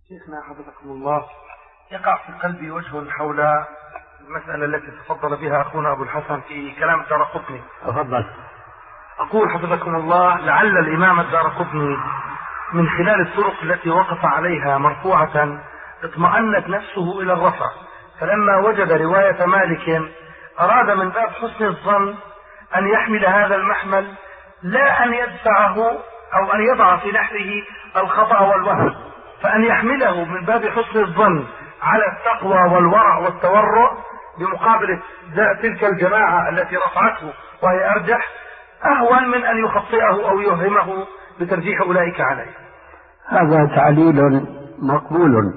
شيخنا حفظكم الله، يقع في قلبي وجه حول المسألة التي تفضل بها أخونا أبو الحسن في كلام الدارقطني. تفضل. أقول حفظكم الله: لعل الإمام الدارقطني من خلال الطرق التي وقف عليها مرفوعة اطمأنت نفسه إلى الرفع، فلما وجد رواية مالك أراد من باب حسن الظن أن يحمل هذا المحمل، لا أن يدفعه أو أن يضع في نحره الخطأ والوهم، فأن يحمله من باب حسن الظن على التقوى والورع والتورع بمقابل تلك الجماعة التي رفعته وهي أرجح، أهون من أن يخطئه أو يوهمه بترجيح أولئك عليه. هذا تعليل مقبول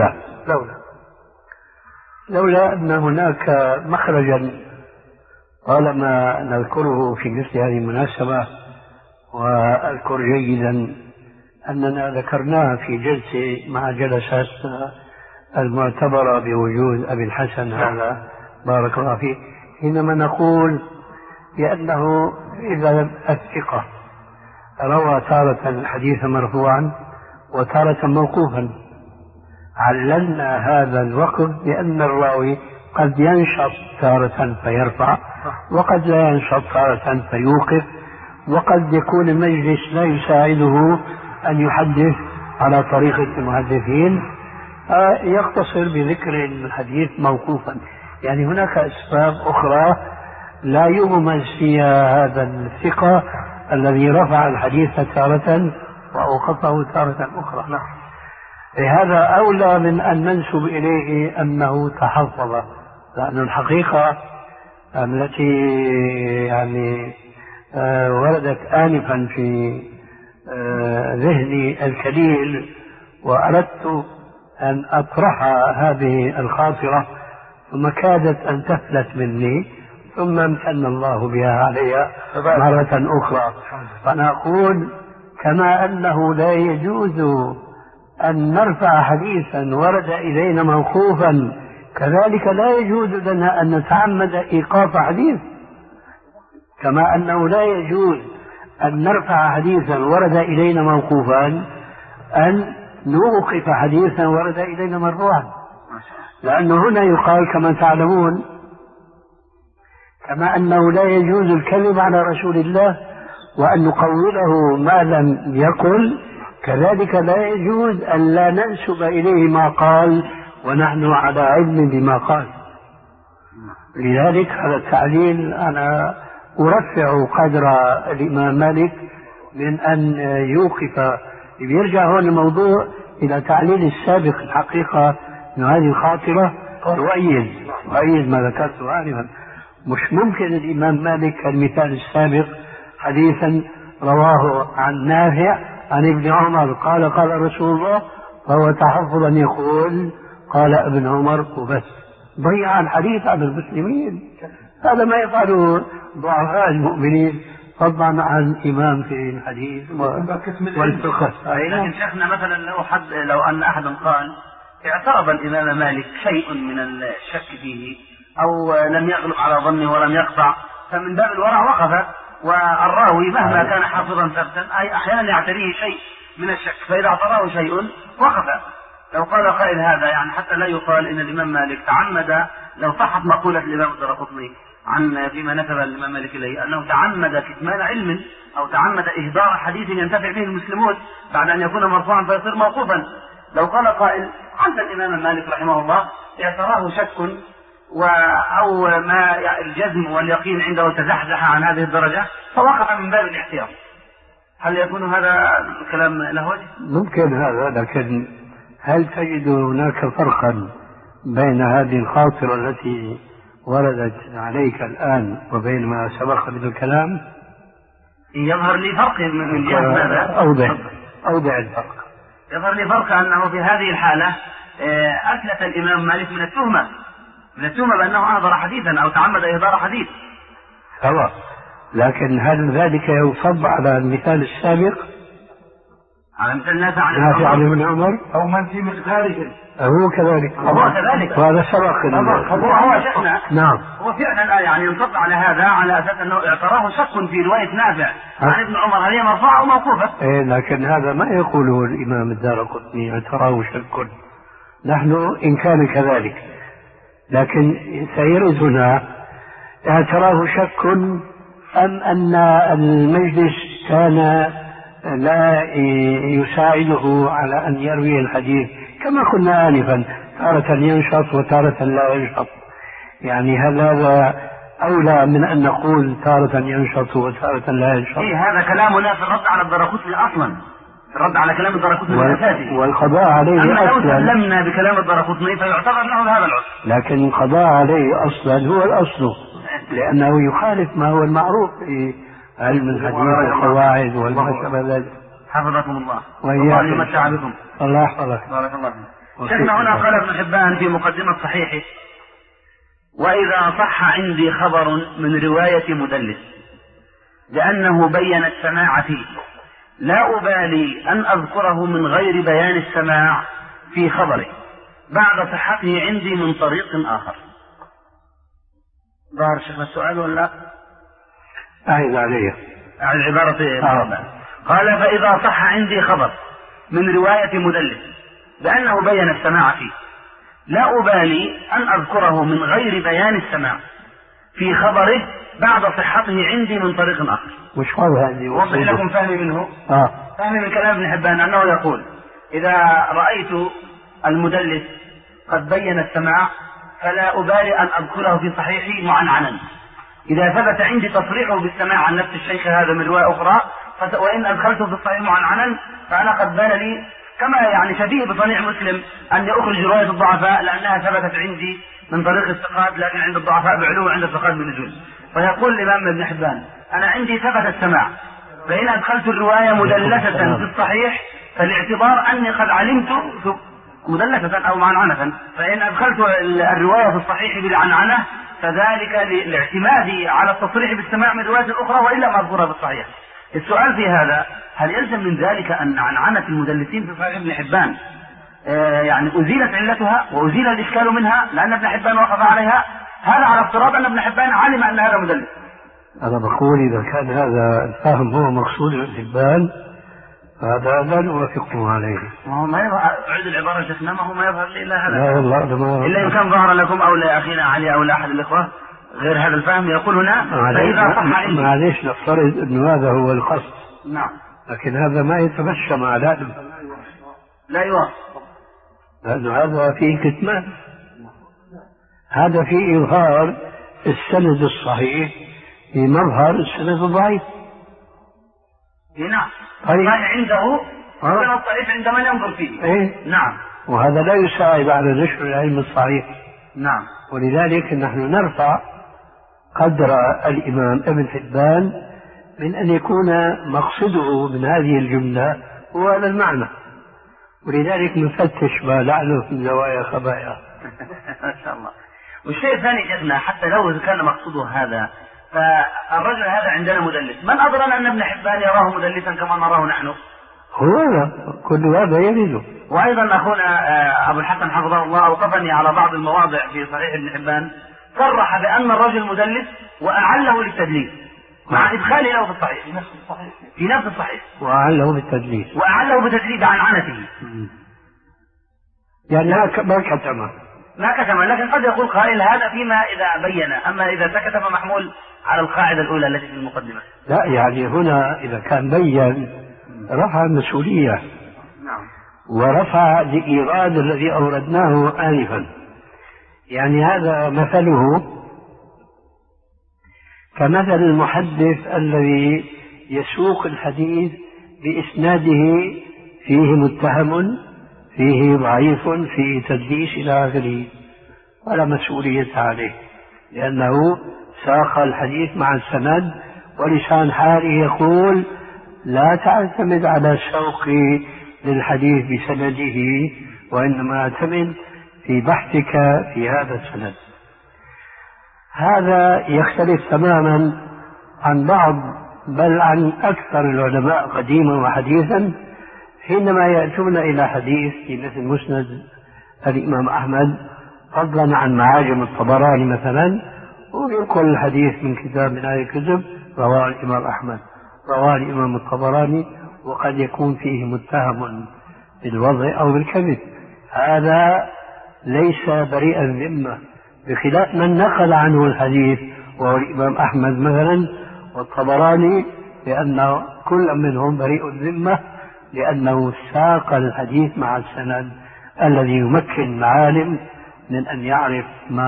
لولا أن هناك مخرجا طالما نذكره في مثل هذه المناسبة، وأذكر جيدا أننا ذكرناه في جلسة مع جلسات المعتبرة بوجود أبي الحسن هذا بارك الله فيه، حينما نقول بأنه إذا الثقة روى تارة الحديث مرفوعا وتارة موقوفا، عللنا هذا الوقف بأن الراوي قد ينشط تارة فيرفع، وقد لا ينشط تارة فيوقف، وقد يكون المجلس لا يساعده أن يحدث على طريقة المحدثين، يقتصر بذكر الحديث موقوفا. يعني هناك أسباب أخرى لا يغمز فيها هذا الثقة الذي رفع الحديث تارة وأوقفه تارة أخرى. لهذا أولى من أن ننسب إليه أنه تحفظ، لأن الحقيقة التي يعني وردت آنفا في ذهني الكليل وأردت أن أطرح هذه الخاطرة، ثم كادت أن تفلت مني، ثم امتن الله بها علي مرة أخرى. فأنا أقول كما أنه لا يجوز أن نرفع حديثا ورد إلينا موقوفا، كذلك لا يجوز لنا أن نتعمد إيقاف حديث، كما أنه لا يجوز أن نرفع حديثا ورد إلينا موقوفا أن نوقف حديثا ورد إلينا مرفوعا، لأنه هنا يقال كما تعلمون كما أنه لا يجوز الكذب على رسول الله وأن نقوله ما لم يقل، كذلك لا يجوز أن لا ننسب إليه ما قال ونحن على علم بما قال. لذلك هذا التعليل أنا أرفع قدر الإمام مالك من أن يوقف. يرجع هون الموضوع إلى تعليل السابق. الحقيقة أن هذه الخاطرة تؤيد ما ذكرته آنفا. مش ممكن الإمام مالك المثال السابق حديثا رواه عن نافع عن ابن عمر قال رسول الله، فهو تحفظ أن يقول قال ابن عمر وبس، ضيع الحديث على المسلمين. هذا ما يفعله ضعفاء المؤمنين، فضلا عن إمام في الحديث والفقه. لكن شيخنا مثلا لو أن أحدا قال اعترض الإمام مالك شيء من الشك فيه أو لم يغلب على ظنه ولم يقطع، فمن باب الورع وقف، والراوي مهما كان حافظا ثبتا أي أحيانا يعتريه شيء من الشك، فإذا اعتراه شيء وقف. لو قال قائل هذا يعني حتى لا يقال إن الإمام مالك تعمد، لو صحت مقولة الإمام الدارقطني عن فيما نسب الإمام مالك إليه أنه تعمد كتمان علم أو تعمد إهدار حديث ينتفع به المسلمون بعد أن يكون مرفوعا فيصير موقوفا، لو قال قائل عند الإمام مالك رحمه الله اعتراه شك أو ما الجزم واليقين عنده تزحزح عن هذه الدرجة فوقف من باب الاحتياط، هل يكون هذا الكلام له وجه؟ ممكن هذا، لكن هل تجد هناك فرقا بين هذه الخاطرة التي وردت عليك الآن وبين ما سبق من الكلام؟ يظهر لي فرق من جهة ماذا؟ أوضع الفرق. يظهر لي فرق أنه في هذه الحالة أثلت الإمام مالك من التهمة بأنه أهدر حديثا أو تعمد إهدار حديث. لكن هل ذلك يصب على المثال السابق؟ على مثل نافع عن ابن عمر أو من في مقداره. هو كذلك. وهذا سبق. هو شيخنا. نعم. هو فعلا يعني ينصب على هذا على أساس أنه اعتراه شك في رواية نافع عن ابن عمر، هل هي مرفوعة أو موقوفة؟ إيه، لكن هذا ما يقوله الإمام الدارقطني اعتراه شك. نحن إن كان كذلك، لكن سيرد هنا اعتراه شك أم أن المجلس كان لا يساعده على أن يروي الحديث كما قلنا آنفا، تارة ينشط وتارة لا ينشط. يعني هل هذا أولى من أن نقول تارة ينشط وتارة لا ينشط؟ هذا كلامنا في الرد على الدارقطني أصلا، الرد على كلام الدارقطني الأساسي، والقضاء عليه أما لو أصلا. سلمنا بكلام الدارقطني فيعتبر له هذا العذر، لكن القضاء عليه أصلا هو الأصل، لأنه يخالف ما هو المعروف في علم الحديث والقواعد وما شابه ذلك. حفظكم الله. والله يمتع بكم. الله يحفظك. بارك الله فيك. شيخنا هنا قال ابن حبان في مقدمة صحيحه: وإذا صح عندي خبر من رواية مدلس لأنه بين السماع فيه لا أبالي أن أذكره من غير بيان السماع في خبره بعد صحته عندي من طريق آخر. ظهر شيخنا السؤال ولا؟ أعيد عليه. العبارة قال: فإذا صح عندي خبر من رواية مدلس لأنه بين السماع فيه لا أبالي أن أذكره من غير بيان السماع في خبره بعد صحته عندي من طريق آخر. وش قال هذه؟ وضح لكم فهمي منه. فهمي من كلام ابن حبان أنه يقول: إذا رأيت المدلس قد بين السماع فلا أبالي أن أذكره في صحيحي معنعنا. إذا ثبت عندي تصريحه بالسماع عن نفس الشيخ هذا من رواية أخرى وإن أدخلته في الصحيح معنعنا فأنا قد بان لي كما يعني شبيه بصنيع مسلم أني أخرج رواية الضعفاء لأنها ثبتت عندي من طريق الثقات، لكن عند الضعفاء بعلو وعند الثقات بنزول. فيقول الإمام ابن حبان: أنا عندي ثبت السماع، فإن أدخلت الرواية مدلسة في الصحيح فالاعتبار أني قد علمت مدلسة أو معنعنة، فإن أدخلت الرواية في الصحيح بالعنعنة فذلك لاعتمادي على التصريح بالسماع من رواية أخرى وإلا ما أذكرها في الصحيح. السؤال في هذا: هل يلزم من ذلك أن عنعنة المدلسين في صحيح ابن حبان يعني أزيلت علتها وأزيل الإشكال منها لأن ابن حبان وقف عليها؟ هذا على افتراض أن ابن حبان علم أن هذا مدلس. أنا بقول إذا كان هذا الفهم هو مقصود ابن حبان هذا لا نوافقه عليه. ما يظهر، أعيد العبارة شيخنا، ما هو ما يظهر لي إلا هذا. لا والله إلا إن كان ظهر لكم أو لأخينا علي أو لأحد الإخوة غير هذا الفهم. يقول هنا: فإذا صح عندي. معليش نفترض أنه هذا هو القصد. نعم. لكن هذا ما يتمشى مع العلم. لا يوافق. لأنه هذا فيه كتمان، هذا فيه إظهار السند الصحيح في مظهر السند الضعيف. نعم. طيب. عنده السند الضعيف عند من ينظر فيه. إيه؟ نعم. وهذا لا يساعد على نشر العلم الصحيح. نعم. ولذلك نحن نرفع قدر الإمام ابن حبان من أن يكون مقصده من هذه الجملة هو هذا المعنى، ولذلك نفتش ما لعله في زوايا خبايا. ما شاء الله. والشيء الثاني شيخنا، حتى لو كان مقصوده هذا فالرجل هذا عندنا مدلس، من أظن أن ابن حبان يراه مدلسا كما نراه نحن؟ هو كل هذا يريده. وأيضا أخونا أبو الحسن حفظه الله أوقفني على بعض المواضع في صحيح ابن حبان صرح بأن الرجل مدلس وأعله للتدليس مع إدخاله له في الصحيح في نفس الصحيح وأعله بالتدليس بتدليس عن عنته. يعني ما كتم، لكن قد يقول قائل هذا فيما إذا بين، أما إذا سكت فمحمول على القاعدة الأولى التي في المقدمة. لا، يعني هنا إذا كان بين رفع المسؤولية. نعم. ورفع الإيراد الذي أوردناه آنفا. يعني هذا مثله كمثل المحدث الذي يسوق الحديث بإسناده فيه متهم، فيه ضعيف، فيه تدليس إلى آخره، ولا مسؤولية عليه لأنه ساق الحديث مع السند، ولسان حاله يقول: لا تعتمد على السوق للحديث بسنده، وإنما اعتمد في بحثك في هذا السند. هذا يختلف تماما عن بعض بل عن أكثر العلماء قديما وحديثا حينما يأتون إلى حديث في مثل مسند الإمام أحمد فضلا عن معاجم الطبراني مثلا، وينقل الحديث من كتاب من هذه الكتب رواه الإمام أحمد رواه الإمام الطبراني، وقد يكون فيه متهم بالوضع أو بالكذب، هذا ليس بريئا ذمة، بخلاف من نقل عنه الحديث وهو الإمام أحمد مثلا والطبراني، لأن كل منهم بريء الذمة، لأنه ساق الحديث مع السند الذي يمكن العالم من أن يعرف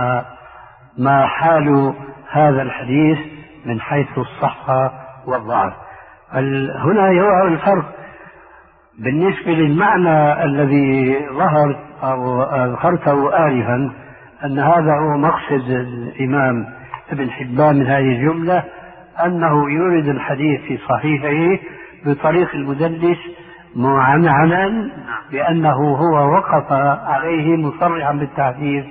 ما حال هذا الحديث من حيث الصحة والضعف. هنا يظهر الفرق بالنسبة للمعنى الذي ظهر أو ذكرته آنفا، أن هذا هو مقصد الإمام ابن حبان من هذه الجملة، أنه يورد الحديث في صحيحه بطريق المدلس معنعنا بأنه هو وقف عليه مصرحا بالتحديث،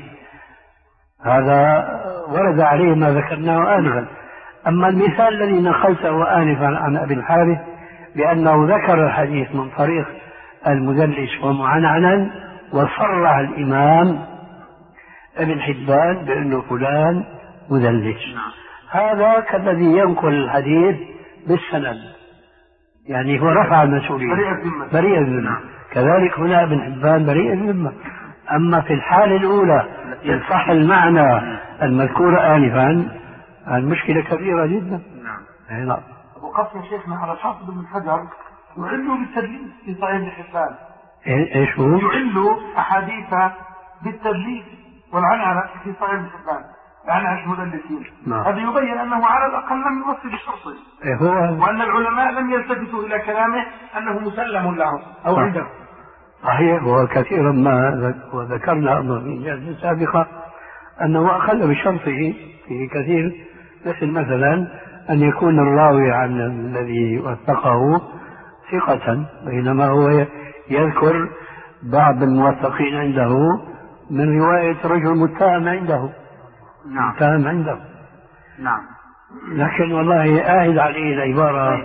هذا ورد عليه ما ذكرناه آنفا. أما المثال الذي نقلته آنفا عن أبي الحارث بأنه ذكر الحديث من طريق المدلس ومعنعنا، وصرح الإمام ابن حبان بأنه فلان مدلس، هذا كالذي ينقل الحديث بالسند، يعني هو رفع المسؤولية بريء الذمة. كذلك هنا ابن حبان بريء الذمة. أما في الحالة الأولى يصح المعنى المذكور آنفا، المشكلة كبيرة جدا. نعم. وقصد شيخنا على الحافظ بن حجر يعل بالتدليس في صحيح ابن حبان. ايش هو؟ يعل أحاديث بالتدليس والعنعنة في صحيح ابن حبان، يعني المدلسين. هذا يبين أنه على الأقل لم يوصل بشرطه، وأن العلماء لم يلتفتوا إلى كلامه أنه مسلم له أو عنده. صحيح، وكثيرا ما وذكرنا في الجلسة السابقة أنه أخذ بشرطه في كثير، مثلا أن يكون الراوي عن الذي وثقه ثقة، بينما هو يذكر بعض الموثقين عنده من رواية رجل متهم عنده. نعم. متهم عنده. نعم. لكن والله آهد عليه العبارة.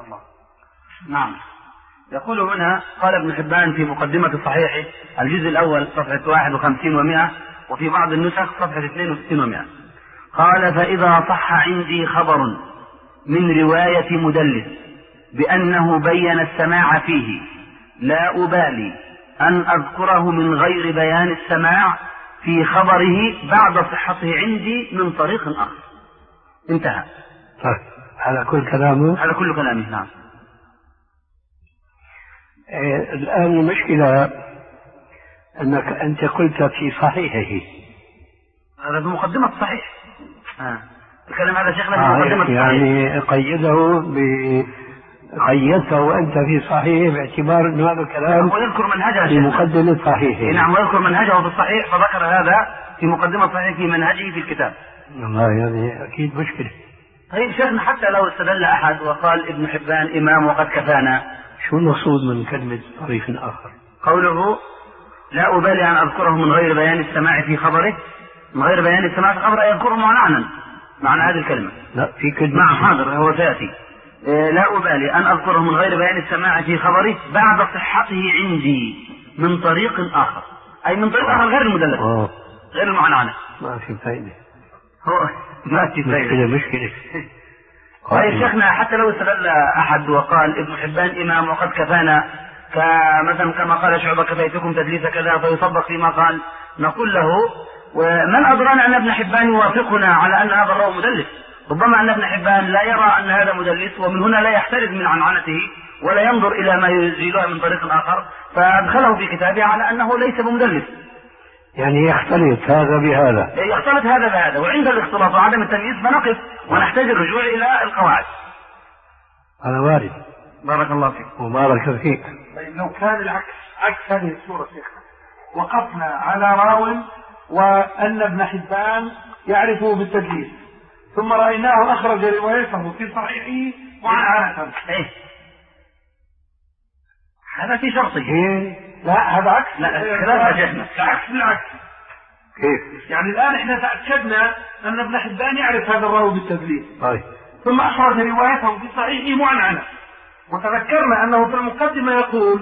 نعم. يقول هنا قال ابن حبان في مقدمة صحيحه الجزء الأول صفحة 51 و100، وفي بعض النسخ صفحة 62 و100، قال: فإذا صح عندي خبر من رواية مدلس بأنه بين السماع فيه، لا أبالي أن أذكره من غير بيان السماع في خبره بعد صحته عندي من طريق آخر. انتهى. طيب، هذا كل كلامه؟ هذا كل كلامه. نعم. الآن المشكلة أنك أنت قلت في صحيحه، هذا في مقدمة صحيح. الكلام هذا شيخنا في مقدمة صحيح، يعني قيدته أنت في صحيح باعتبار أن هذا الكلام ويذكر منهجه في مقدمة صحيحه. نعم، ويذكر منهجه في الصحيح، فذكر هذا في مقدمة صحيح في منهجه في الكتاب. والله يعني أكيد مشكلة. طيب شيخنا، حتى لو استدل أحد وقال ابن حبان إمام وقد كفانا، شو المقصود من كلمة طريق آخر؟ قوله: لا أبالي أن أذكره من غير بيان السماع في خبره، من غير بيان السماع في خبره يذكره معنعنا، معنى هذه الكلمة. لا، في كلمة. نعم، حاضر، هو سيأتي. لا أبالي أن أذكره من غير بيان السماع في خبره بعد صحته عندي من طريق آخر، أي من طريق آخر غير المدلس، غير المعنعنة. ما في فائدة. هو ما في فائدة. مشكلة. طيب شيخنا، حتى لو استدل أحد وقال ابن حبان إمام وقد كفانا، كمثلا كما قال شعبة: كفيتكم تدليس كذا، فيصدق فيما قال، نقول له: ومن أدرانا أن ابن حبان يوافقنا على أن هذا الراوي مدلس؟ ربما أن ابن حبان لا يرى أن هذا مدلس، ومن هنا لا يحترز من عنعنته ولا ينظر إلى ما يزيلها من طريق آخر، فأدخله في كتابه على أنه ليس بمدلس. يعني يختلط هذا بهذا، يختلط هذا بهذا، وعند الاختلاط وعدم التمييز فنقف ونحتاج الرجوع إلى القواعد. هذا وارد. بارك الله فيك. وبارك فيك. طيب لو كان العكس، عكس هذه الصورة شيخنا، وقفنا على راو وأن ابن حبان يعرفه بالتدليس، ثم رأيناه أخرج روايته في صحيحه وعنعنة، هذا في شرطه. لا، هذا عكس. لا، خلاف شيخنا. عكس بالعكس. كيف؟ يعني الآن احنا تأكدنا أن ابن حبان يعرف هذا الراوي بالتدليس، طيب، ثم أخرج روايته في صحيحه معنعنة، وتذكرنا أنه في المقدمة يقول: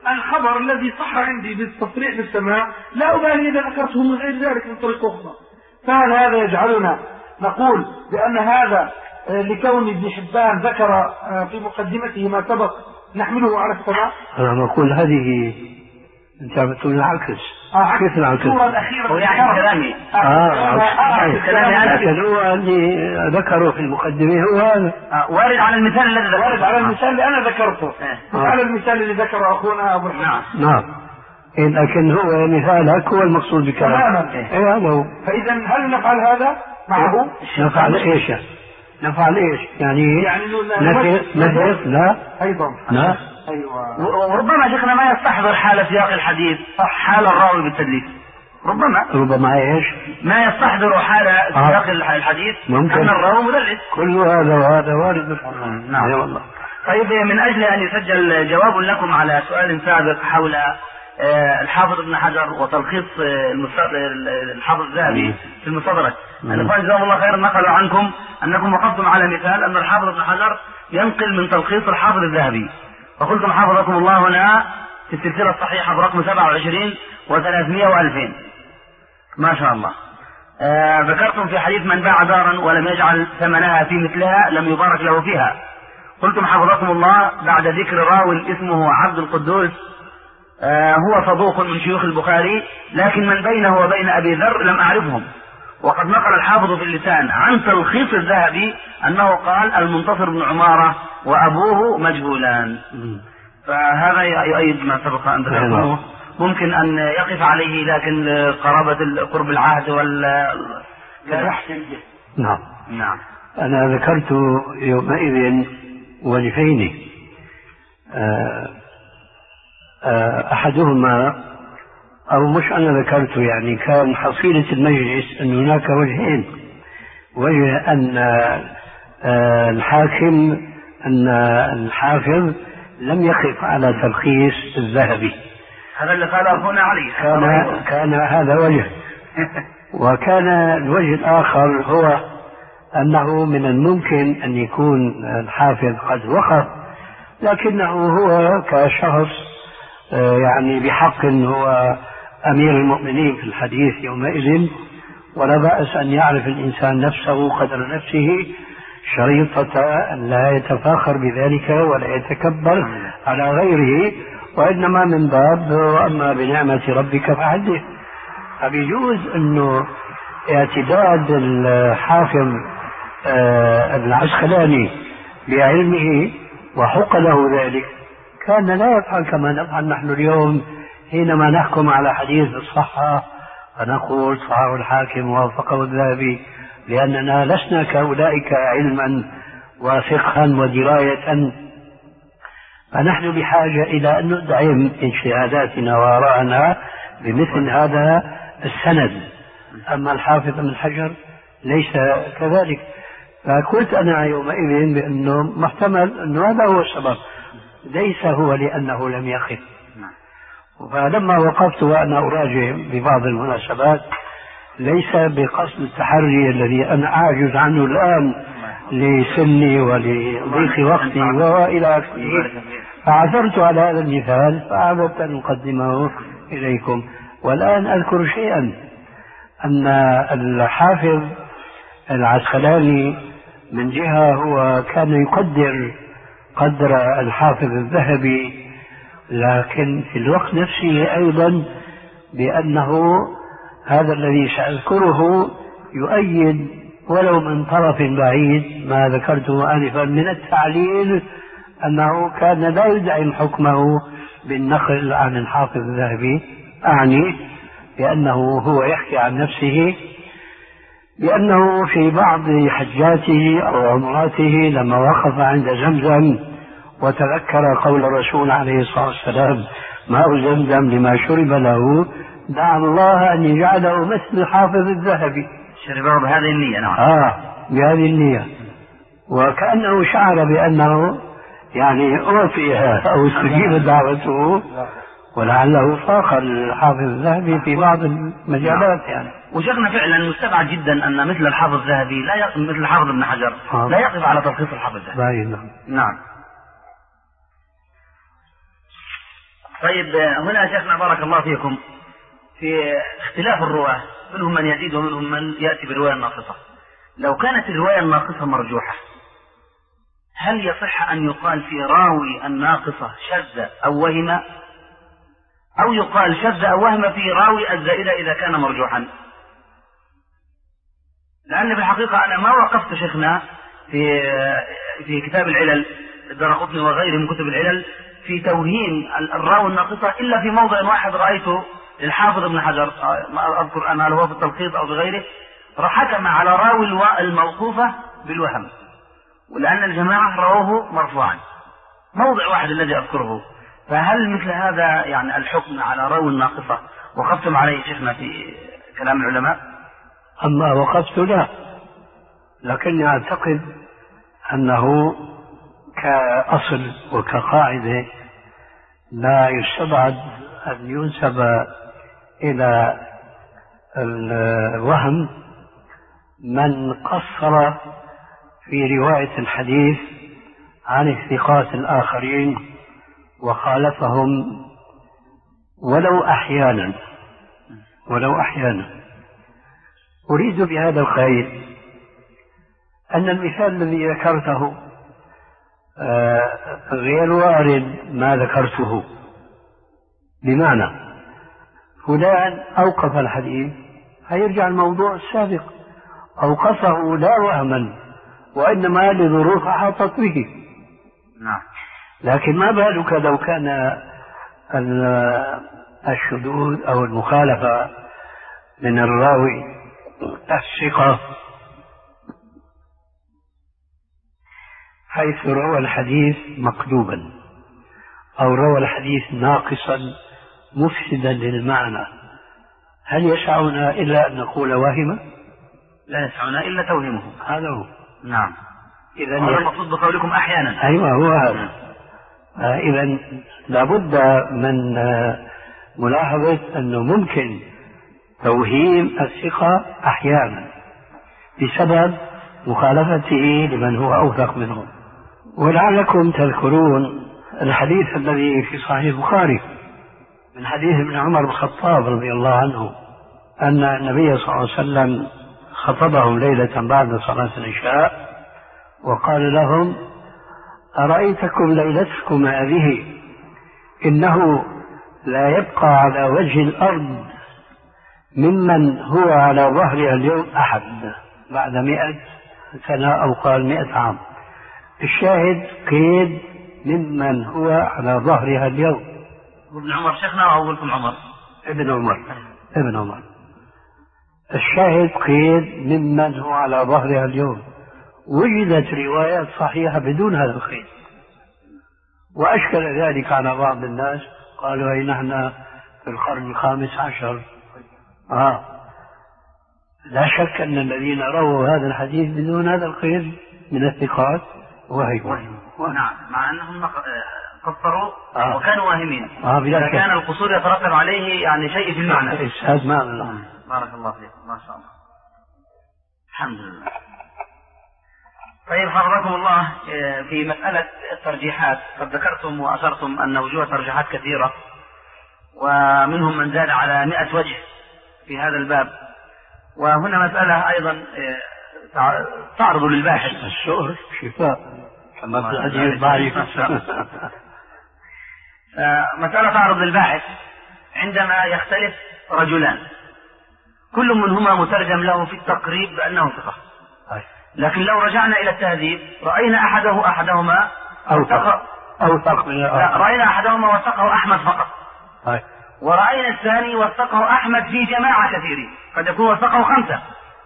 الخبر الذي صح عندي بالتصريح بالسماع لا أبالي إذا ذكرته من غير ذلك من طريق أخرى. فهل هذا يجعلنا نقول بأن هذا لكون ابن حبان ذكر في مقدمته ما سبق نحمله على السماع؟ أنا بقول هذه أنت بتقول العكس. كيف العكس؟ الصورة الأخيرة يعني كلامي. كلامي أنا. لكن هو اللي ذكره في المقدمة هو هذا. وارد على المثال الذي ذكرته. وارد على المثال اللي أنا ذكرته. على المثال اللي ذكره أخونا أبو الحسن. نعم. لكن هو مثالك هو المقصود بكلامه. تماما. إيه هذا هو. فإذا هل نفعل هذا معه؟ نفعل إيش؟ نفعل إيش؟ يعني نفعل لا أيضا. لا. أيوة. وربما شيخنا ما يستحضر حال سياق الحديث حال الراوي بالتدليس. ربما ايش؟ ما يستحضر حال سياق الحديث ممكن أن الراوي مدلس. كل هذا وهذا وارد. نعم والله. طيب من أجل أن يسجل جواب لكم على سؤال سابق حول الحافظ ابن حجر وتلخيص الحافظ الذهبي في المستدرك، الإخوان جزاهم الله خيرا نقلوا عنكم أنكم وقفتم على مثال أن الحافظ ابن حجر ينقل من تلخيص الحافظ الذهبي، فقلتم حفظكم الله هنا في السلسلة الصحيحة برقم 27 و300 و2000 ما شاء الله. ذكرتم في حديث من باع دارا ولم يجعل ثمنها في مثلها لم يبارك له فيها. قلتم حفظكم الله بعد ذكر راوي اسمه عبد القدوس هو صدوق من شيوخ البخاري لكن من بينه وبين أبي ذر لم أعرفهم. وقد نقل الحافظ في اللسان عن تلخيص الذهبي أنه قال المنتصر بن عمارة وأبوه مجهولان. فهذا يؤيد ما سبق أن ذكرتموه. ممكن أن يقف عليه لكن قرابة قرب العهد نعم. نعم. أنا ذكرت يومئذ وجهين، أحدهما أو مش أنا ذكرت يعني كان حصيلة المجلس أن هناك وجهين. وجه أن الحاكم أن الحافظ لم يقف على تلخيص الذهبي، هذا اللي قال أخونا علي. كان هذا وجه. وكان الوجه الآخر هو أنه من الممكن أن يكون الحافظ قد وقف لكنه هو كشخص يعني بحق هو أمير المؤمنين في الحديث يومئذ، ولا بأس أن يعرف الإنسان نفسه قدر نفسه شريطة أن لا يتفاخر بذلك ولا يتكبر على غيره، وإنما من باب وأما بنعمة ربك فحدث. فبيجوز أنه اعتداد الحافظ العسقلاني بعلمه وحق له ذلك كان لا يفعل كما نفعل نحن اليوم حينما نحكم على حديث الصحة فنقول صححه الحاكم ووافقه الذهبي، لأننا لسنا كأولئك علما وفقها ودراية، فنحن بحاجة إلى أن ندعم اجتهاداتنا وآراءنا بمثل هذا السند. أما الحافظ بن حجر ليس كذلك. فقلت أنا يومئذ بأنه محتمل أنه هذا هو السبب، ليس هو لأنه لم يخف. فلما وقفت وأنا أراجع ببعض المناسبات ليس بقصد التحري الذي أنا أعجز عنه الآن لسني ولضيق وقتي وإلى آخره، فعثرت على هذا المثال فأردت أن أقدمه إليكم. والآن أذكر شيئا، أن الحافظ العسقلاني من جهة هو كان يقدر قدر الحافظ الذهبي، لكن في الوقت نفسه أيضا بأنه هذا الذي سأذكره يؤيد ولو من طرف بعيد ما ذكرته آنفا من التعليل، أنه كان لا يدعم حكمه بالنقل عن الحافظ الذهبي. أعني بأنه هو يحكي عن نفسه بأنه في بعض حجاته أو عمراته لما وقف عند زمزم وتذكر قول الرسول عليه الصلاة والسلام ماء زمزم لما شرب له، دعا الله أن يجعله مثل حافظ الذهبي. شربه بهذه النية. نعم. بهذه النية، وكأنه شعر بأنه يعني أعطي أو استجيب دعوته، ولعله فاق الحافظ الذهبي في بعض المجالات يعني. وشيخنا فعلا مستبعد جدا أن مثل الحافظ الذهبي لا يقف مثل الحافظ ابن حجر لا يقف على تلخيص الحافظ الذهبي. نعم. نعم. طيب هنا شيخنا بارك الله فيكم في اختلاف الرواة، منهم من يزيد ومنهم من يأتي برواية ناقصة. لو كانت الرواية الناقصة مرجوحة هل يصح أن يقال في راوي الناقصة شذ أو وهم، أو يقال شذ أو وهم في راوي الزائدة إذا كان مرجوحا؟ لأن في الحقيقة أنا ما وقفت شيخنا في كتاب العلل الدارقطني وغيره من كتب العلل في توهين الراوي الناقصة إلا في موضع واحد رأيته للحافظ ابن حجر، ما أذكر أنا هل هو في التلخيص أو بغيره، حكم على راوي الموقوفة بالوهم، ولأن الجماعة رووه مرفوعا، موضع واحد الذي أذكره. فهل مثل هذا يعني الحكم على راوي الناقصة وقفتم عليه شيخنا في كلام العلماء؟ أما وقفت لا، لكني أعتقد أنه كأصل وكقاعدة لا يستبعد أن ينسب إلى الوهم من قصر في رواية الحديث عن الثقات الآخرين وخالفهم ولو أحيانا. أريد بهذا الخير أن المثال الذي ذكرته غير وارد ما ذكرته، بمعنى فلان أوقف الحديث هيرجع الموضوع السابق، أوقفه لا وهما وإنما لظروف أحاطت به. نعم. لكن ما بالك لو كان الشذوذ أو المخالفة من الراوي الثقة حيث روى الحديث مقلوبا أو روى الحديث ناقصا مفسدا للمعنى، هل يسعنا إلا أن نقول واهمة؟ لا يسعنا إلا توهمه. هذا هو. نعم. إذا هذا المقصود بقولكم أحيانا. أيوة هو هذا. إذا لابد من ملاحظة أنه ممكن توهيم الثقة أحيانا بسبب مخالفته لمن هو أوثق منه. ولعلكم تذكرون الحديث الذي في صحيح البخاري من حديث ابن عمر بن الخطاب رضي الله عنه أن النبي صلى الله عليه وسلم خطبهم ليلة بعد صلاة العشاء وقال لهم: أرأيتكم ليلتكم هذه إنه لا يبقى على وجه الأرض ممن هو على ظهرها اليوم أحد بعد 100 سنة أو قال 100 عام. الشاهد قيد ممن هو على ظهرها اليوم. ابن عمر شيخنا أو أقولكم عمر؟ ابن عمر. الشاهد قيد ممن هو على ظهرها اليوم. وجدت روايات صحيحة بدون هذا القيد، وأشكل ذلك على بعض الناس، قالوا أي نحن في القرن 15. لا شك أن الذين رووا هذا الحديث بدون هذا القيد من الثقات وهم. نعم، مع أنهم قصروا وكانوا واهمين. إذا كان القصور يترتب عليه يعني شيء في المعنى. إسهاد معنى. بارك الله فيك، ما شاء الله، الحمد لله. طيب حفظكم الله، في مسألة الترجيحات قد ذكرتم وأشرتم أن وجوه ترجيحات كثيرة، ومنهم من زاد على 100 وجه في هذا الباب. وهنا مسألة أيضا تعرض للباحث. السؤر شفاء كما في الحديث ضعيف. مسألة تعرض للباحث عندما يختلف رجلان كل منهما مترجم له في التقريب بأنه ثقة، لكن لو رجعنا إلى التهذيب رأينا أحدهما أوثق من الآخر. رأينا أحدهما وثقه أحمد فقط، ورأينا الثاني وثقه أحمد في جماعة كثيرين، قد يكون وثقه 5.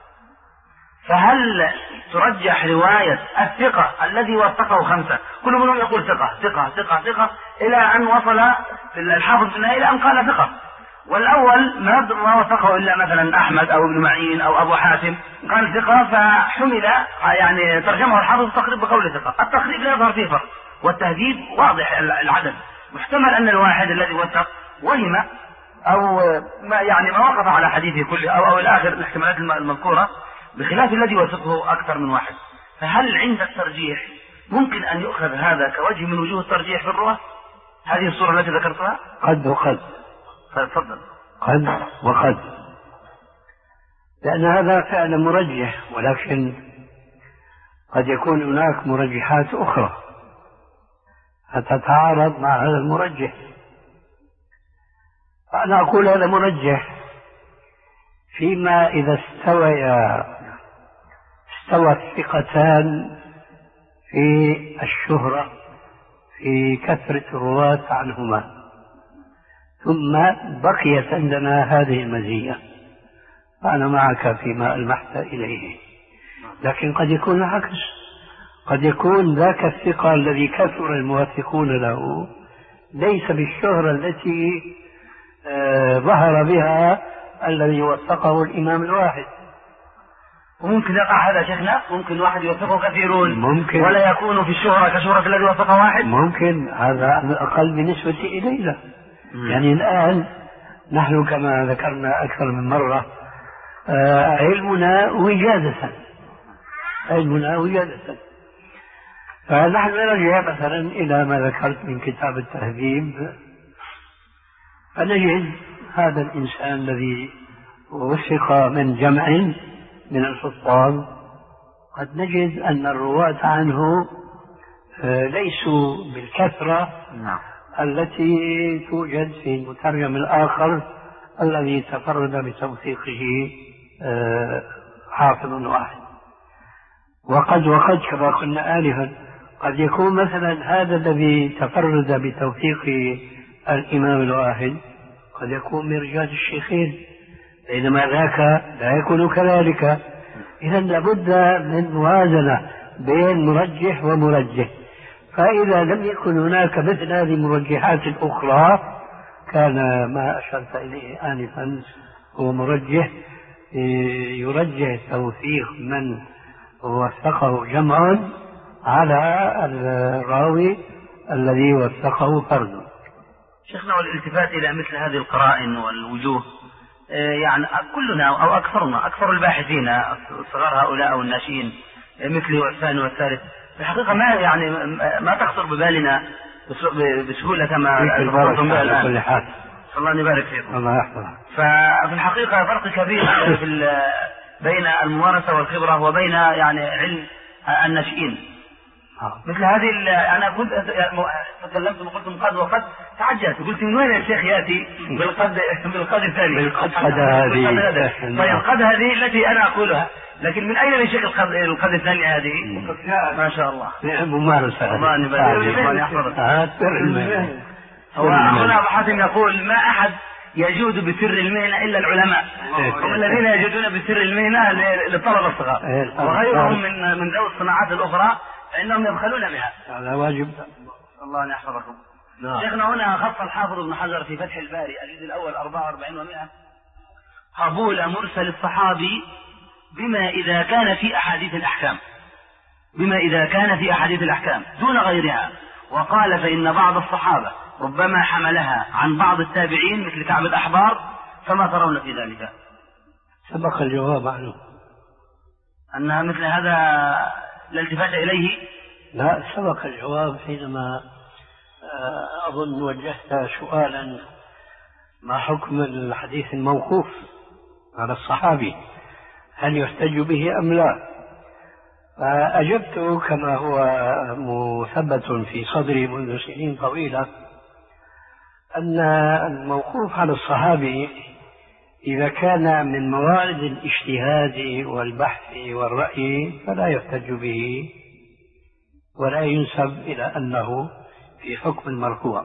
فهل ترجح رواية الثقة الذي وثقه 5 كل منهم يقول ثقة ثقة ثقة ثقة إلى أن وصل الحافظ في النهاية إلى أن قال ثقة، والأول ما وثقه إلا مثلا أحمد أو ابن معين أو أبو حاتم قال ثقة، فحمل يعني ترجمه الحافظ التقريب بقول ثقة. التقريب لا يظهر فيه فرق، والتهذيب واضح العدد. محتمل أن الواحد الذي وثق وهم أو ما وقف على حديثه كله أو الآخر الاحتمالات المذكورة، بخلاف الذي وثقه أكثر من واحد. فهل عند الترجيح ممكن أن يؤخذ هذا كوجه من وجوه الترجيح في الرواة؟ هذه الصورة التي ذكرتها؟ قد وقد. تفضل. قد وقد، لأن هذا فعلا مرجح، ولكن قد يكون هناك مرجحات أخرى فتتعارض مع هذا المرجح. فأنا أقول هذا مرجح فيما إذا استوى الثقتان في الشهرة في كثرة الرواة عنهما، ثم بقيت عندنا هذه المزية، فأنا معك فيما ألمحت إليه. لكن قد يكون العكس، قد يكون ذاك الثقة الذي كثر الموثقون له ليس بالشهرة التي ظهر بها الذي وثقه الإمام الواحد. وممكن يقع هذا شيخنا، ممكن واحد يوثقه كثيرون ممكن، ولا يكون في الشهرة كشهرة الذي وثقه واحد. ممكن، هذا على الأقل بالنسبة إلينا. يعني الآن نحن كما ذكرنا أكثر من مرة علمنا وجادة، فنحن نرجع مثلا إلى ما ذكرت من كتاب التهذيب، فنجد هذا الإنسان الذي وثق من جمع من الحفاظ، قد نجد أن الرواة عنه ليسوا بالكثرة التي توجد في المترجم الآخر الذي تفرد بتوثيقه حافظ واحد. وقد كما قلنا آنفا قد يكون مثلا هذا الذي تفرد بتوثيق الإمام الواحد قد يكون من رجال الشيخين، بينما ذاك لا يكون كذلك. إذا لابد من موازنة بين مرجح ومرجح، فإذا لم يكن هناك مثل هذه المرجحات الأخرى كان ما أشرت إليه آنفا هو مرجح يرجح توثيق من وثقه جمع على الراوي الذي وثقه فرد. شيخنا، والالتفات إلى مثل هذه القرائن والوجوه، يعني كلنا أو أكثرنا، أكثر الباحثين صغار هؤلاء أو الناشئين مثلي والثاني والثالث، في الحقيقة ما تخطر ببالنا بسهولة كما ذكرتم بها الآن. الله يبارك فيكم. الله يحفظك. ففي الحقيقة فرق كبير بين الممارسة والخبرة وبين يعني علم الناشئين. مثل هذه أنا كنت تكلمت وقلت قد وقد تعجلت، قلت من وين الشيخ يأتي بالقد الثاني؟ بالقد هذه. طيب القد هذه التي أنا أقولها، لكن من أين الشيخ القد الثاني هذه؟ ما شاء الله. ممارسة. الله يحفظك. هنا أبو حاتم يقول ما أحد يجود بسر المهنة إلا العلماء، هم الذين يجودون بسر المهنة للطلبة الصغار، وغيرهم من ذوي الصناعات الأخرى فإنهم يبخلون بها. هذا واجب. الله يحفظكم. شيخنا، هنا خص الحافظ ابن حجر في فتح الباري الجزء الأول 44 و100 قبول مرسل الصحابي بما إذا كان في أحاديث الأحكام دون غيرها، وقال فإن بعض الصحابة ربما حملها عن بعض التابعين مثل كعب الأحبار، فما ترون في ذلك؟ سبق الجواب عنه أن مثل هذا لا التفات إليه. لا، سبق الجواب حينما أظن وجهت سؤالا ما حكم الحديث الموقوف على الصحابي، هل يحتج به أم لا؟ فأجبت كما هو مثبت في صدري منذ سنين طويلة أن الموقوف على الصحابي إذا كان من موارد الاجتهاد والبحث والرأي فلا يحتج به ولا ينسب إلى أنه في حكم المرفوع،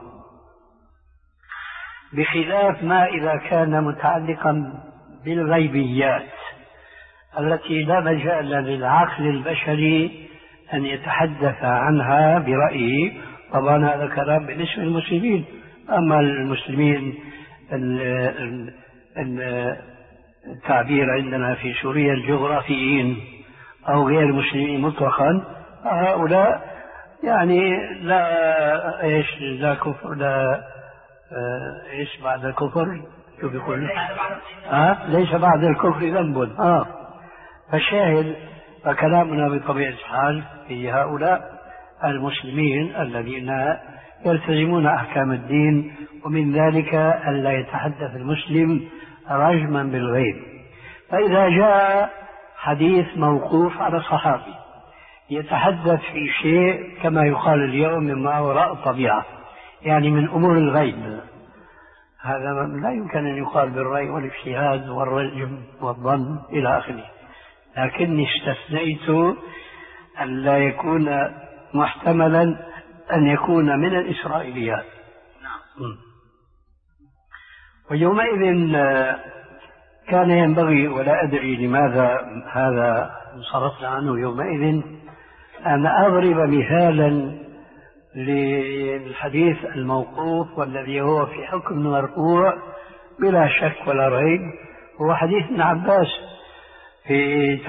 بخلاف ما إذا كان متعلقا بالغيبيات التي لا مجال للعقل البشري أن يتحدث عنها برأيه. طبعا هذا كلام بالنسبة للمسلمين، أما المسلمين التعبير عندنا في سوريا الجغرافيين أو غير المسلمين مطلقا، هؤلاء يعني لا كفر، لا إيش بعد الكفر، شو بيقول ليس بعد الكفر ذنب. فشاهد فكلامنا بطبيعة الحال في هؤلاء المسلمين الذين يلتزمون أحكام الدين، ومن ذلك ألا يتحدث المسلم رجما بالغيب. فإذا جاء حديث موقوف على صحابي يتحدث في شيء كما يقال اليوم مما وراء الطبيعة، يعني من أمور الغيب، هذا لا يمكن أن يقال بالرأي والاجتهاد والرجم والظن إلى آخره، لكني استثنيت أن لا يكون محتملا أن يكون من الإسرائيليات. ويومئذ كان ينبغي، ولا أدري لماذا هذا انصرفنا عنه يومئذ، أن أضرب مثالا للحديث الموقوف والذي هو في حكم المرفوع بلا شك ولا ريب، هو حديث ابن عباس في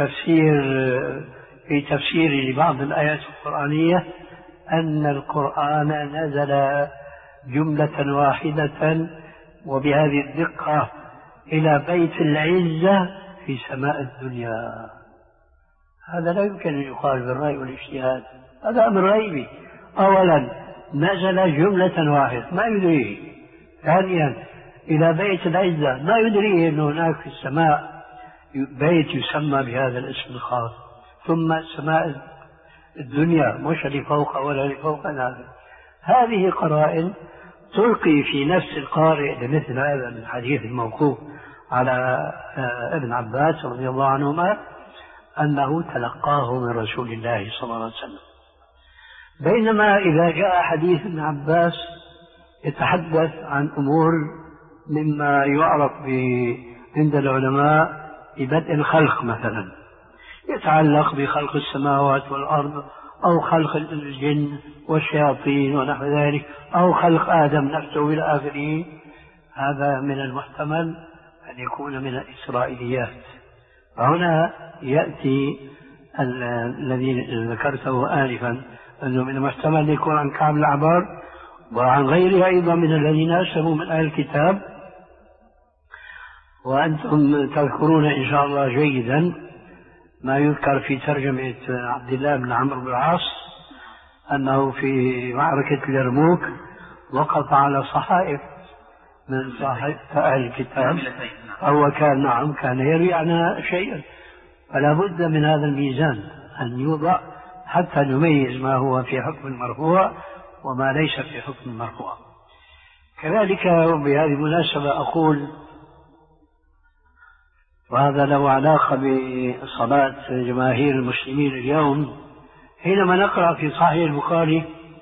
تفسير لبعض الآيات القرآنية أن القرآن نزل جملة واحدة وبهذه الدقة إلى بيت العزة في سماء الدنيا. هذا لا يمكن أن يقال بالرأي والاجتهاد، هذا أمر غيبي. أولا نزل جملة واحدة ما يدريه، ثانيا إلى بيت العزة ما يدريه أن هناك في السماء بيت يسمى بهذا الاسم الخاص، ثم سماء الدنيا مش اللي فوق ولا اللي فوق هذا. هذه قرائن تلقي في نفس القارئ لمثل هذا الحديث الموقوف على ابن عباس رضي الله عنهما أنه تلقاه من رسول الله صلى الله عليه وسلم. بينما إذا جاء حديث ابن عباس يتحدث عن أمور مما يعرف عند العلماء ببدء الخلق مثلا، يتعلق بخلق السماوات والأرض أو خلق الجن والشياطين ونحو ذلك، أو خلق آدم نفسه إلى آخره، هذا من المحتمل أن يكون من الإسرائيليات. فهنا يأتي الذي ذكرته آنفا أنه من المحتمل أن يكون عن كعب الأحبار وعن غيره أيضا من الذين أسلموا من أهل الكتاب. وأنتم تذكرون إن شاء الله جيدا ما يذكر في ترجمة عبد الله بن عمرو بن العاص أنه في معركة اليرموك وقف على صحائف من صحائف أهل الكتاب، هو كان يروي عنها شيئا، فلا بد من هذا الميزان أن يوضع حتى نميز ما هو في حكم المرفوع وما ليس في حكم المرفوع. كذلك بهذه المناسبة أقول، وهذا له علاقة بصلاة جماهير المسلمين اليوم، حينما نقرأ في صحيح البخاري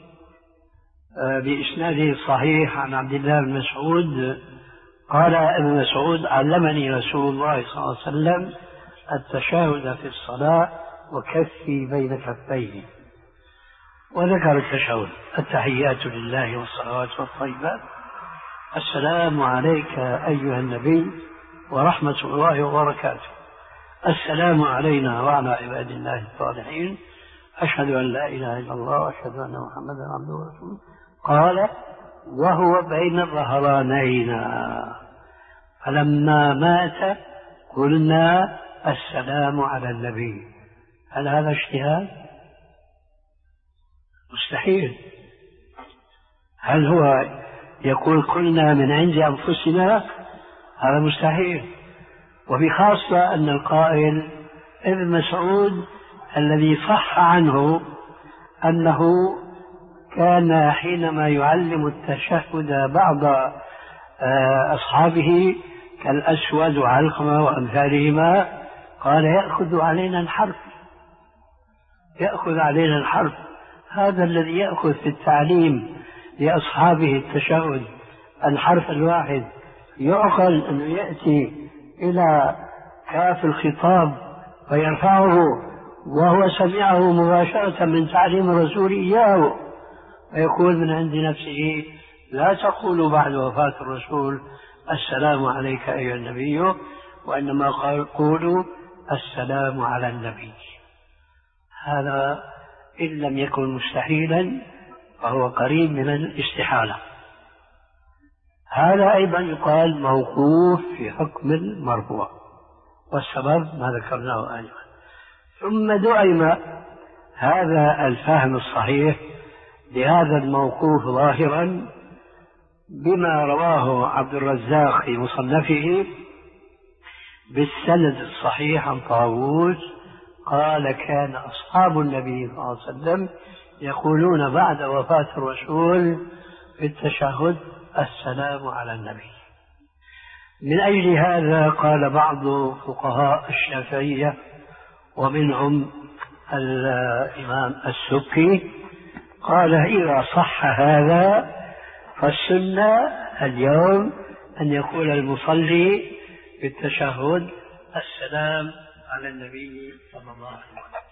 بإسناده الصحيح عن عبد الله بن مسعود قال ابن مسعود علمني رسول الله صلى الله عليه وسلم التشهد في الصلاة وكفي بين كفيه، وذكر التشهد: التحيات لله والصلوات والطيبات، السلام عليك أيها النبي ورحمة الله وبركاته، السلام علينا وعلى عباد الله الصالحين، أشهد أن لا إله إلا الله وأشهد أن محمدا عبده ورسوله. قال: وهو بين ظهرانينا، فلما مات قلنا السلام على النبي. هل هذا اجتهاد؟ مستحيل. هل هو يقول قلنا من عند أنفسنا؟ هذا مستحيل. وبخاصة أن القائل ابن مسعود الذي صح عنه أنه كان حينما يعلم التشهد بعض أصحابه كالأسود وعلقمة وأمثالهما قال: يأخذ علينا الحرف. هذا الذي يأخذ في التعليم لأصحابه التشهد الحرف الواحد يعقل أنه يأتي إلى كاف الخطاب ويرفعه وهو سمعه مباشرة من تعليم الرسول إياه، ويقول من عند نفسه: لا تقولوا بعد وفاة الرسول السلام عليك أيها النبي، وإنما قولوا السلام على النبي. هذا إن لم يكن مستحيلا فهو قريب من الاستحالة. هذا أيضا يقال موقوف في حكم المرفوع، والسبب ما ذكرناه آنفا. ثم دعم هذا الفهم الصحيح لهذا الموقوف ظاهرا بما رواه عبد الرزاق في مصنفه بالسند الصحيح عن طاووس قال كان أصحاب النبي صلى الله عليه وسلم يقولون بعد وفاة الرسول في التشهد السلام على النبي. من أجل هذا قال بعض فقهاء الشافعية ومنهم الإمام السكي قال إذا صح هذا فالسنة اليوم أن يقول المصلي في التشهد السلام على النبي صلى الله عليه وسلم.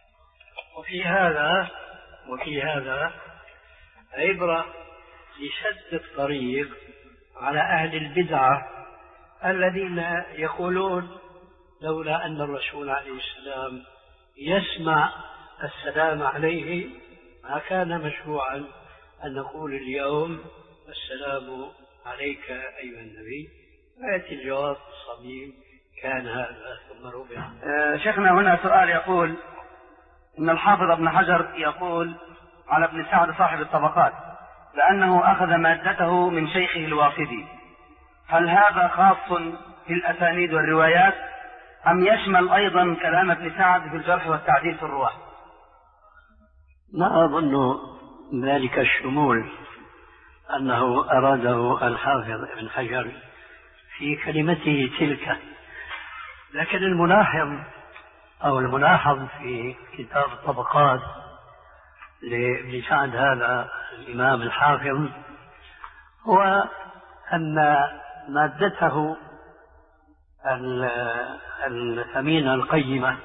وفي هذا عبرة لسد الطريق على أهل البدعة الذين يقولون لولا أن الرسول عليه السلام يسمع السلام عليه ما كان مشروعا أن نقول اليوم السلام عليك أيها النبي. فيأتي الجواب الصميم كان هذا ثم ربع. شيخنا هنا سؤال يقول إن الحافظ ابن حجر يقول على ابن سعد صاحب الطبقات لأنه أخذ مادته من شيخه الواقدي، هل هذا خاص في الأسانيد والروايات أم يشمل أيضا كلام ابن سعد في الجرح والتعديل في الرواة؟ لا أظن ذلك الشمول أنه أراده الحافظ ابن حجر في كلمته تلك، لكن الملاحظ في كتاب الطبقات لابن سعد هذا الإمام الحافظ هو أن مادته الثمينة القيمة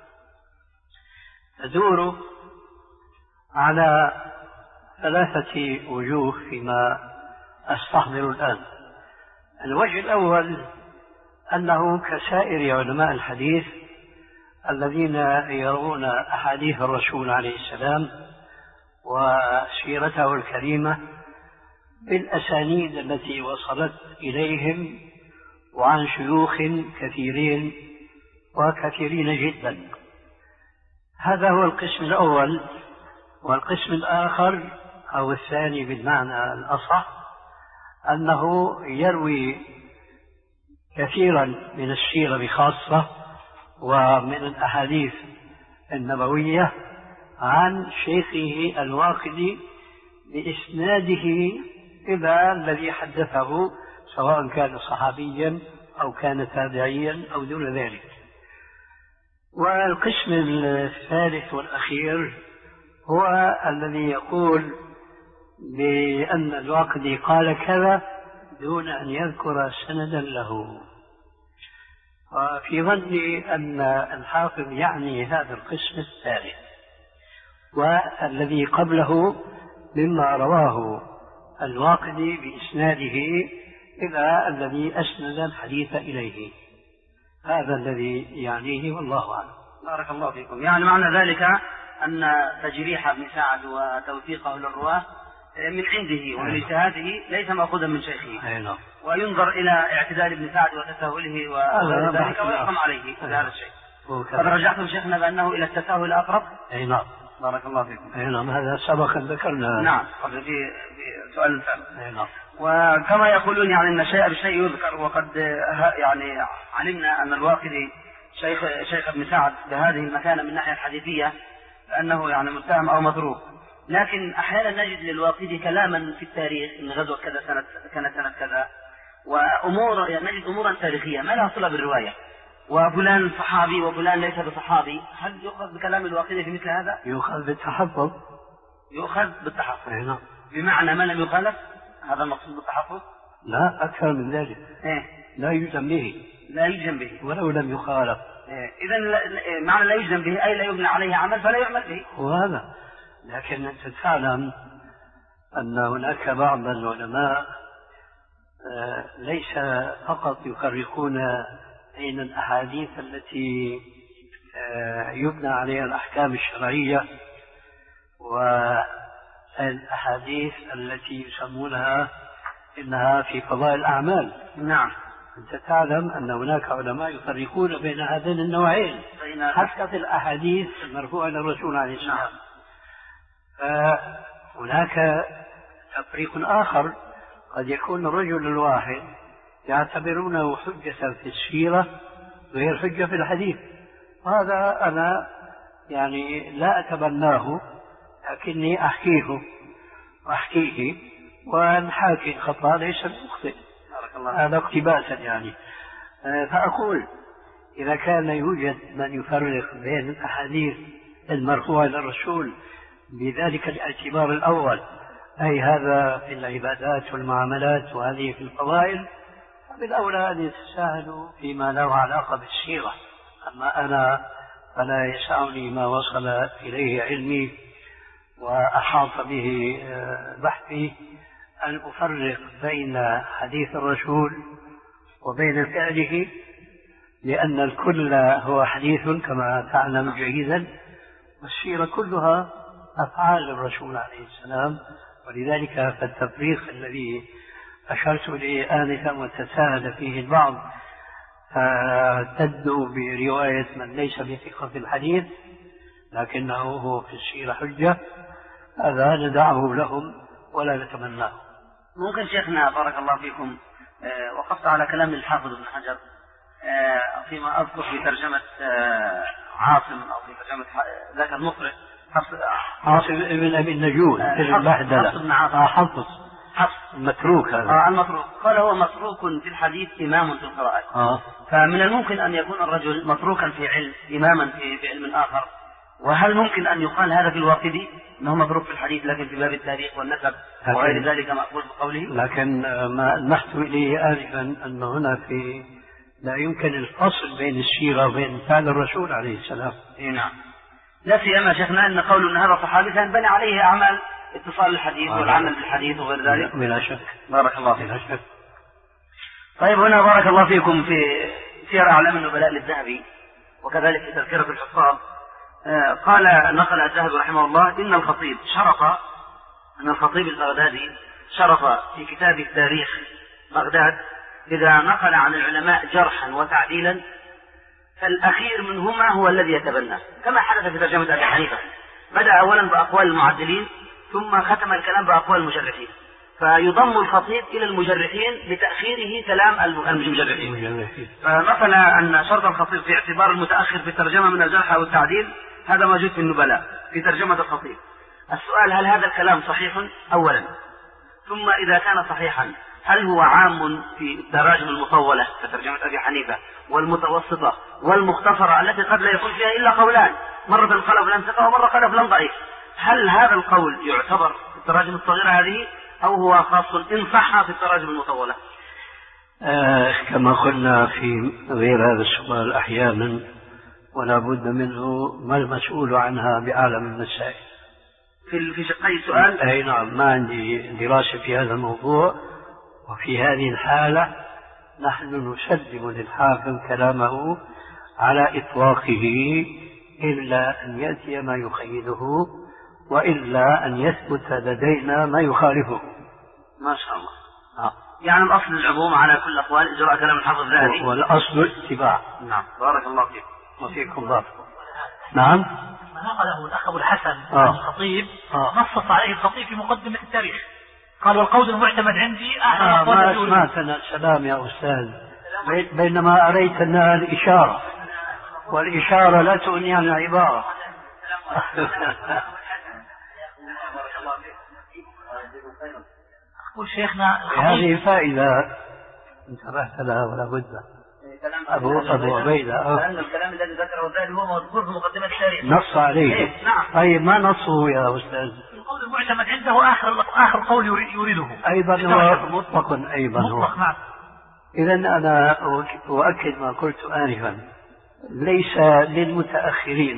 تدور على 3 وجوه فيما أستحضر الآن. الوجه الأول أنه كسائر علماء الحديث الذين يرون أحاديث الرسول عليه السلام وسيرته الكريمة بالأسانيد التي وصلت إليهم وعن شيوخ كثيرين وكثيرين جدا. هذا هو القسم الأول. والقسم الآخر أو الثاني بالمعنى الأصح أنه يروي كثيرا من السيرة بخاصة ومن الأحاديث النبوية عن شيخه الواقدي بإسناده إلى الذي حدثه سواء كان صحابيا أو كان تابعيا أو دون ذلك. والقسم الثالث والأخير هو الذي يقول بأن الواقدي قال كذا دون أن يذكر سندا له. وفي ظني أن الحافظ يعني هذا القسم الثالث والذي قبله مما رواه الواقدي بإسناده إلى الذي أسند الحديث إليه. هذا الذي يعنيه والله أعلم. بارك الله فيكم. يعني معنى ذلك أن تجريح ابن سعد وتوثيقه للرواة من عنده ومن اجتهاده ليس مأخوذا من شيخه، وينظر إلى اعتدال ابن سعد وتساهله وغير ذلك ويحكم عليه هذا الشيء. قد رجعتم شيخنا بأنه إلى التساهل أقرب. أي نعم. بارك الله فيكم. أي نعم، هذا سبقا ذكرنا. نعم قبل في سؤال سابق. أي نعم. وكما يقولون يعني أن الشيء بالشيء يذكر، وقد يعني علمنا أن الواقدي شيخ ابن سعد بهذه المكانة من الناحية الحديثية لأنه يعني متهم أو متروك، لكن أحيانا نجد للواقدي كلاما في التاريخ إن غزوة كذا كانت سنة كذا، وأمور يعني نجد أمورا تاريخية ما لها صلة بالرواية، وفلان صحابي وفلان ليس بصحابي. هل يؤخذ بكلام الواقدي في مثل هذا؟ يؤخذ بالتحفظ. يؤخذ بالتحفظ. نعم. بمعنى ما لم يخالف، هذا المقصود بالتحفظ؟ لا أكثر من ذلك. لا يجزم به. لا يجزم به ولو لم يخالف. إذا معنى لا يجزم به أي لا يبنى عليه عمل فلا يعمل به. وهذا لكن أنت تعلم أن هناك بعض العلماء ليس فقط يفرقون بين الأحاديث التي يبنى عليها الأحكام الشرعية والأحاديث التي يسمونها إنها في قضاء الأعمال. نعم. أنت تعلم أن هناك علماء يفرقون بين هذين النوعين حتى في الأحاديث المرفوعة إلى الرسول عليه السلام. هناك تفريق آخر، قد يكون الرجل الواحد يعتبرونه حجة في السيرة غير حجة في الحديث، هذا أنا يعني لا أتبناه، لكني أحكيه ونحاكي الخطأ ليس المخطئ، هذا اقتباسا يعني. فأقول إذا كان يوجد من يفرق بين الأحاديث المرفوعة إلى الرسول بذلك الاعتبار الأول، أي هذا في العبادات والمعاملات وهذه في الفضائل، بالأولى أن يتساهلوا فيما له علاقة بالسيرة. أما أنا فلا يسعني ما وصل إليه علمي وأحاط به بحثي أن أفرق بين حديث الرسول وبين فعله، لأن الكل هو حديث كما تعلم جيدا، والسيرة كلها أفعال الرسول عليه السلام. ولذلك فالتفريق الذي أشرت إليه آنفا وتساهل فيه البعض فاعتدوا برواية من ليس بثقة في الحديث لكنه هو في السيرة حجة، هذا ندعه لهم ولا نتمناه. ممكن شيخنا بارك الله فيكم وقفت على كلام الحافظ ابن حجر فيما أذكر في ترجمة عاصم أو في ترجمة ذاك المقرئ عاصم ابن أبي النجود حفص المتروك هذا المتروك، قال هو متروك في الحديث إمام في القراءة. فمن الممكن أن يكون الرجل متروكا في علم إماما في علم آخر، وهل ممكن أن يقال هذا في الواقدي أنه متروك في الحديث لكن في باب التاريخ والنسب وغير ذلك مأخوذ بقوله؟ لكن ما لمحت إليه آنفا أن هنا لا يمكن الفصل بين السيرة وبين فعل الرسول عليه السلام. نعم، لا سيما شيخنا أن قول أن هذا صحابي كان بني عليه أعمال اتصال الحديث والعمل بالحديث وغير ذلك. بلا شك. بارك الله فيك. طيب هنا بارك الله فيكم في سير أعلام النبلاء للذهبي وكذلك في تذكرة الحفاظ قال نقل الذهبي رحمه الله إن الخطيب البغدادي شرف في كتاب التاريخ بغداد إذا نقل عن العلماء جرحا وتعديلا فالأخير منهما هو الذي يتبنى، كما حدث في ترجمة أبي حنيفة، بدأ أولا بأقوال المعدلين ثم ختم الكلام بأقوال المجرحين، فيضم الخطيب إلى المجرحين لتأخيره كلام المجرحين. فنقل أن شرط الخطيب في اعتبار المتأخر في الترجمة من الجرح أو التعديل هذا موجود في النبلاء في ترجمة الخطيب. السؤال هل هذا الكلام صحيح أولا؟ ثم إذا كان صحيحا هل هو عام في التراجم المطولة كترجمة أبي حنيفة والمتوسطة والمختصرة التي قد لا يكون فيها إلا قولان، مرة قال فلان ثقة ومرة قال فلان ضعيف، هل هذا القول يعتبر في التراجم الصغيرة هذه أو هو خاص إن صح في التراجم المطولة؟ كما قلنا في غير هذا السؤال أحيانا ولا بد منه، ما المسؤول عنها بعالم المسائل في شقي السؤال. أي نعم، ما عندي دراسة في هذا الموضوع، وفي هذه الحالة نحن نسلم للحاكم كلامه على إطلاقه إلا أن يأتي ما يخيله وإلا أن يثبت لدينا ما يخالفه. ما شاء الله. يعني الأصل العموم على كل أقوال إجراء كلام الحافظ الذهبي والأصل اتباع. نعم، بارك الله فيك وفيكم بارك. نعم، ما نقله الأخ أبو الحسن عن الخطيب نصص عليه الخطيب في مقدمة التاريخ، قال والقول المعتمد عندي أحد ما سمعتنا السلام يا أستاذ، بينما أريتنا الإشارة والإشارة لا تغني عن العبارة. أقول شيخنا هذه فائدة انتبهت لها ولا بد. أبو عبيدة لأن الكلام الذي ذكره الذهبي هو مذكور في مقدمة التاريخ نص عليه. نعم. طيب ما نصه يا أستاذ؟ القول المعتمد عنده آخر قول يريده أيضا هو مطلق أيضا مطلق. نعم. إذا أنا أؤكد ما قلت آنفا، ليس للمتأخرين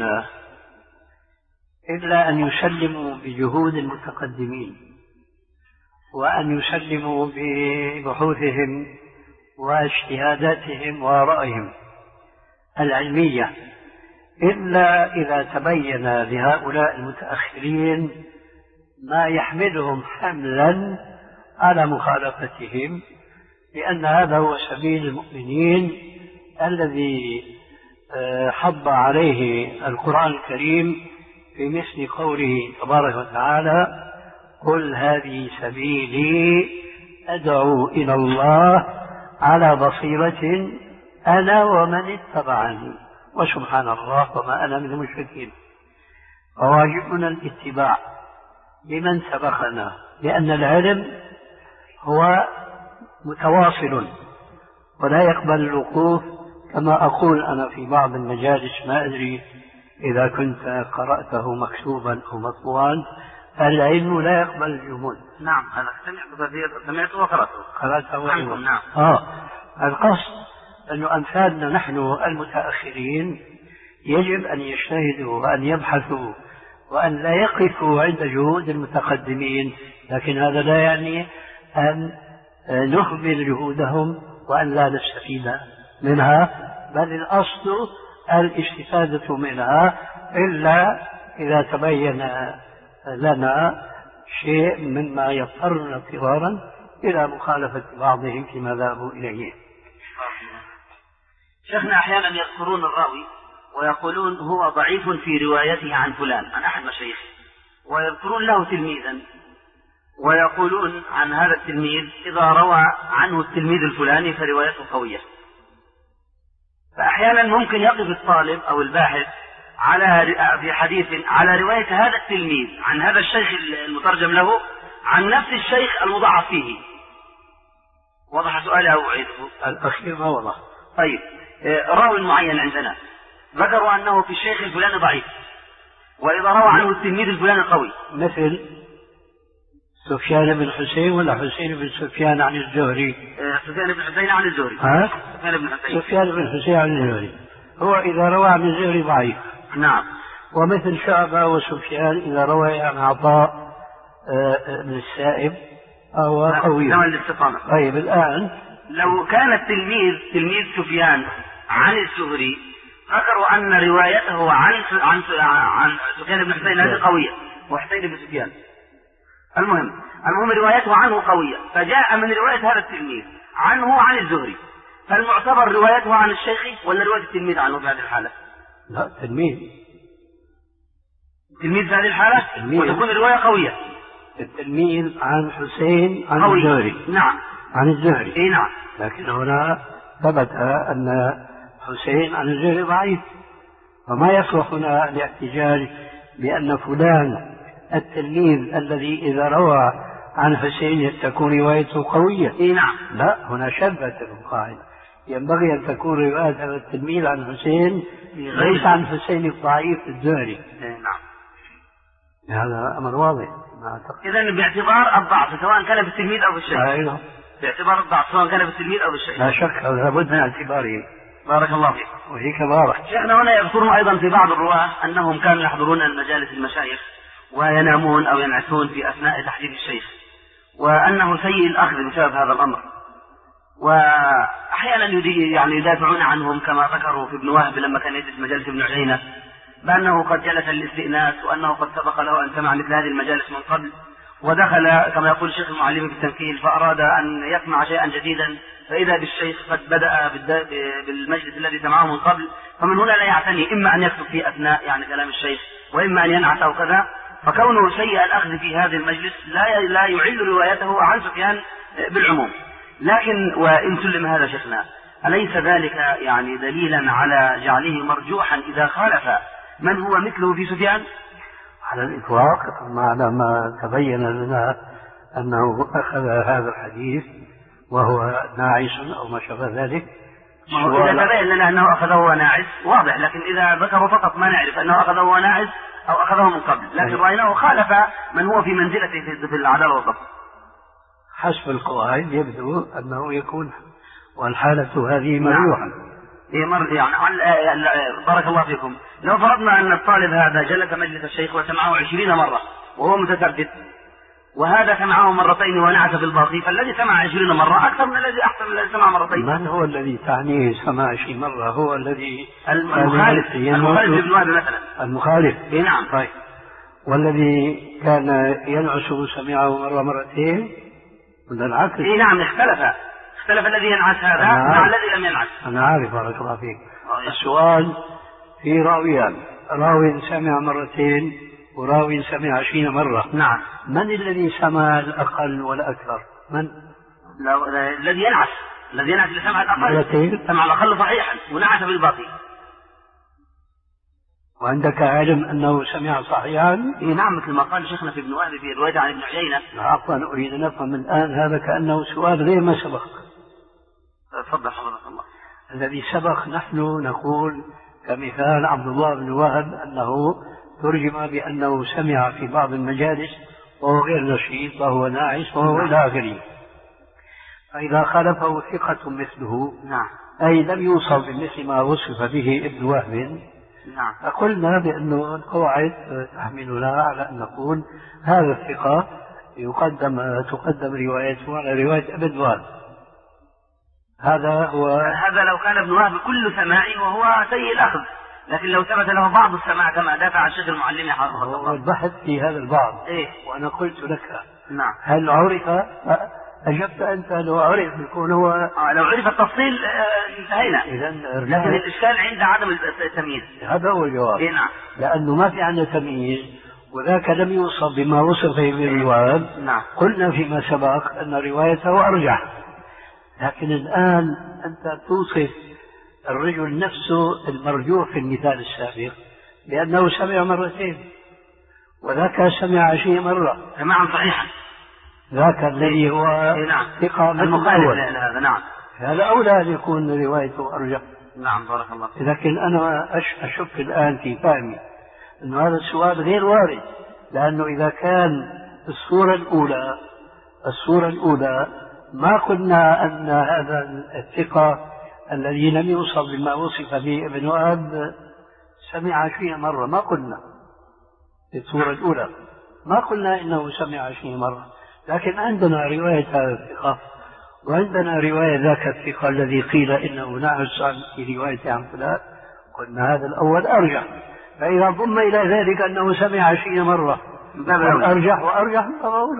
إلا أن يسلموا بجهود المتقدمين وأن يسلموا ببحوثهم واجتهاداتهم وآرائهم العلمية، إلا إذا تبين لهؤلاء المتأخرين ما يحملهم حملا على مخالفتهم، لأن هذا هو سبيل المؤمنين الذي حض عليه القرآن الكريم في مثل قوله تبارك وتعالى قل هذه سبيلي أدعو إلى الله على بصيرة أنا ومن اتبعني وسبحان الله وما أنا من المشركين. فواجبنا الاتباع لمن سبقنا، لأن العلم هو متواصل ولا يقبل الوقوف، كما أقول أنا في بعض المجالس، ما أدري إذا كنت قرأته مكتوبا أو مطبوعا، العلم لا يقبل الجمود. نعم أنا سمعته وقرأته. نعم. القصد أن أمثالنا نحن المتأخرين يجب أن يجتهدوا وأن يبحثوا وأن لا يقفوا عند جهود المتقدمين، لكن هذا لا يعني أن نهمل جهودهم وأن لا نستفيد منها، بل الأصل الاستفادة منها إلا إذا تبين لنا شيء مما يضطرنا اضطرارا إلى مخالفة بعضهم فيما ذهبوا إليه. شيخنا أحيانا يذكرون الراوي ويقولون هو ضعيف في روايته عن فلان، عن أحد مشايخه، ويذكرون له تلميذا ويقولون عن هذا التلميذ إذا روى عنه التلميذ الفلاني فروايته قوية. فأحيانا ممكن يقف الطالب أو الباحث في حديث على رواية هذا التلميذ عن هذا الشيخ المترجم له عن نفس الشيخ المضاعف فيه. وضح سؤالي أو أعيده؟ الأخير ما وضح. طيب، راوي معين عندنا ذكروا أنه في الشيخ الفلاني ضعيف، وإذا روى عنه التلميذ الفلاني قوي، مثل سفيان بن حسين ولا حسين بن سفيان عن الزهري؟ سفيان بن حسين عن الزهري. سفيان بن حسين عن الزهري هو إذا روى عن الزهري ضعيف. نعم. ومثل شعبة وسفيان إذا روى عن عطاء بن السائب أو قوي. طيب الآن لو كان التلميذ تلميذ سفيان عن الزهري ذكروا أن روايته عن سفيان بن حسين هذه قوية وحسين بن سفيان، المهم روايته عنه قوية، فجاء من رواية هذا التلميذ عنه عن الزهري، فالمعتبر روايته عن الشيخ ولا رواية التلميذ عنه في هذه الحالة؟ لا، تلميذ في هذه الحالة وتكون الرواية قوية. التلميذ عن حسين عن الزهري. نعم. عن الزهري. اي نعم. لكن هنا ثبت أن حسين عن الزهري ضعيف، وما يصلح هنا الاحتجاج بأن فلان التلميذ الذي إذا روى عن حسين تكون روايته قوية. اي نعم. لا، هنا شذت القاعدة، ينبغي أن تكون رواية هذا التلميذ عن حسين ليس عن حسين الضعيف الزهري. نعم. هذا أمر واضح. إذن باعتبار الضعف سواء كان في التلميذ أو في الشيخ. باعتبار الضعف سواء كان في التلميذ أو في الشيخ. لا شك، لابد من اعتباره. بارك الله فيك. وفيك بارك. شيخنا هنا يذكرون أيضا في بعض الرواة أنهم كانوا يحضرون المجالس المشايخ وينامون أو ينعسون في أثناء تحديث الشيخ، وأنه سيء الأخذ بسبب هذا الأمر، وأحيانا يدافعون عنهم كما ذكروا في ابن وهب لما كان يجلس مجالس ابن عيينة بأنه قد جلس للاستئناس وأنه قد سبق له أن سمع مثل هذه المجالس من قبل، ودخل كما يقول الشيخ المعلم في التنكيل فأراد أن يسمع شيئا جديدا، فإذا بالشيخ قد بدأ بالمجلس الذي سمعه من قبل، فمن هنا لا يعتني إما أن يكتب في أثناء كلام الشيخ وإما أن ينعس أو كذا، فكونه سيء الأخذ في هذا المجلس لا يعل روايته عن سفيان بالعموم. لكن وإن سلم هذا شيخنا، أليس ذلك دليلا على جعله مرجوحا إذا خالف من هو مثله في سفيان؟ على الإطلاق، ما تبين لنا أنه أخذ هذا الحديث وهو ناعس أو ما شابه ذلك. إذا تبين لنا أنه أخذه وهو ناعس واضح، لكن إذا ذكروا فقط ما نعرف أنه أخذه وهو ناعس أو أخذه من قبل، لكن رأيناه خالف من هو في منزلته في العدالة والضبط. حسب القواعد يبدو أنه يكون، والحالة هذه مرجوحة. بارك الله فيكم. لو فرضنا أن الطالب هذا جلس مجلس الشيخ وسمعه 20 مرة وهو متثبت، وهذا سمعه مرتين ونعس في الباقي، فالذي سمع 20 مرة أكثر من الذي سمع مرتين. من هو الذي تعنيه سمع 20 مرة؟ هو الذي المخالف ابن وهب مثلا. المخالف. نعم. طيب، والذي كان ينعس سمعه مرة مرتين ولا العكس؟ نعم، اختلف الذي ينعس هذا مع الذي لم ينعس. أنا عارف، بارك الله فيك. السؤال في راويان، راوي سمع مرتين وراوي سمع 20 مرة. نعم. من الذي سمع الأقل والأكثر؟ من؟ الذي ينعس اللي سمع الأقل سمع الأقل صحيحا ونعس بالباقي. وعندك علم أنه سمع صحيحا؟ نعم، مثل ما قال شيخنا في ابن وهب في رواية عن ابن عيينة. عفوا، أريد أن أفهم الآن، هذا كأنه سؤال غير ما سبق. تفضل حضرتك الله. الذي سبق نحن نقول كمثال عبد الله بن وهب أنه ترجم بأنه سمع في بعض المجالس وهو غير نشيط وهو ناعس وهو إلى آخره. فإذا خالفه ثقة مثله، نعم، أي لم يوصف بمثل ما وصف به ابن وهب، نعم، فقلنا بأنه القواعد تحملنا على أن نقول هذا الثقة تقدم روايته على رواية ابن وهب. هذا لو كان ابن وهب كل سماع وهو سيء الأخذ، لكن لو ثبت له بعض السماع كما دافع عن الشيخ المعلمي حفظه الله. البحث في هذا البعض. إيه؟ وأنا قلت لك نعم، هل عرف؟ أجبت أنت لو عرف يكون هو لو عرف التفصيل انتهينا. لكن الإشكال عند عدم التمييز. هذا هو الجواب. إيه نعم. لأنه ما في عندنا تمييز وذاك لم يوصف بما وصف به بالرواية. نعم. قلنا فيما سبق أن روايته أرجح، لكن الآن أنت توصف الرجل نفسه المرجوح في المثال السابق بأنه سمع مرتين وذاك سمع 20 مرة سماعا صحيحا، ذاك الذي هو ثقة المقابل هذا. نعم، هذا أولى أن يكون روايته أرجح. نعم، بارك الله فيك. لكن أنا أشك الآن في فهمي أن هذا السؤال غير وارد، لأنه إذا كان الصورة الأولى ما قلنا أن هذا الثقة الذي لم يوصف بما وصف به ابن وهب سمع 20 مرة، ما قلنا في الصورة الأولى، ما قلنا إنه سمع 20 مرة. لكن عندنا رواية هذا الثقة وعندنا رواية ذاك الثقة الذي قيل إنه نعس في رواية عن فلان، قلنا هذا الأول أرجح. فإذا ضم إلى ذلك أنه سمع 20 مرة أرجح وأرجح من أولى.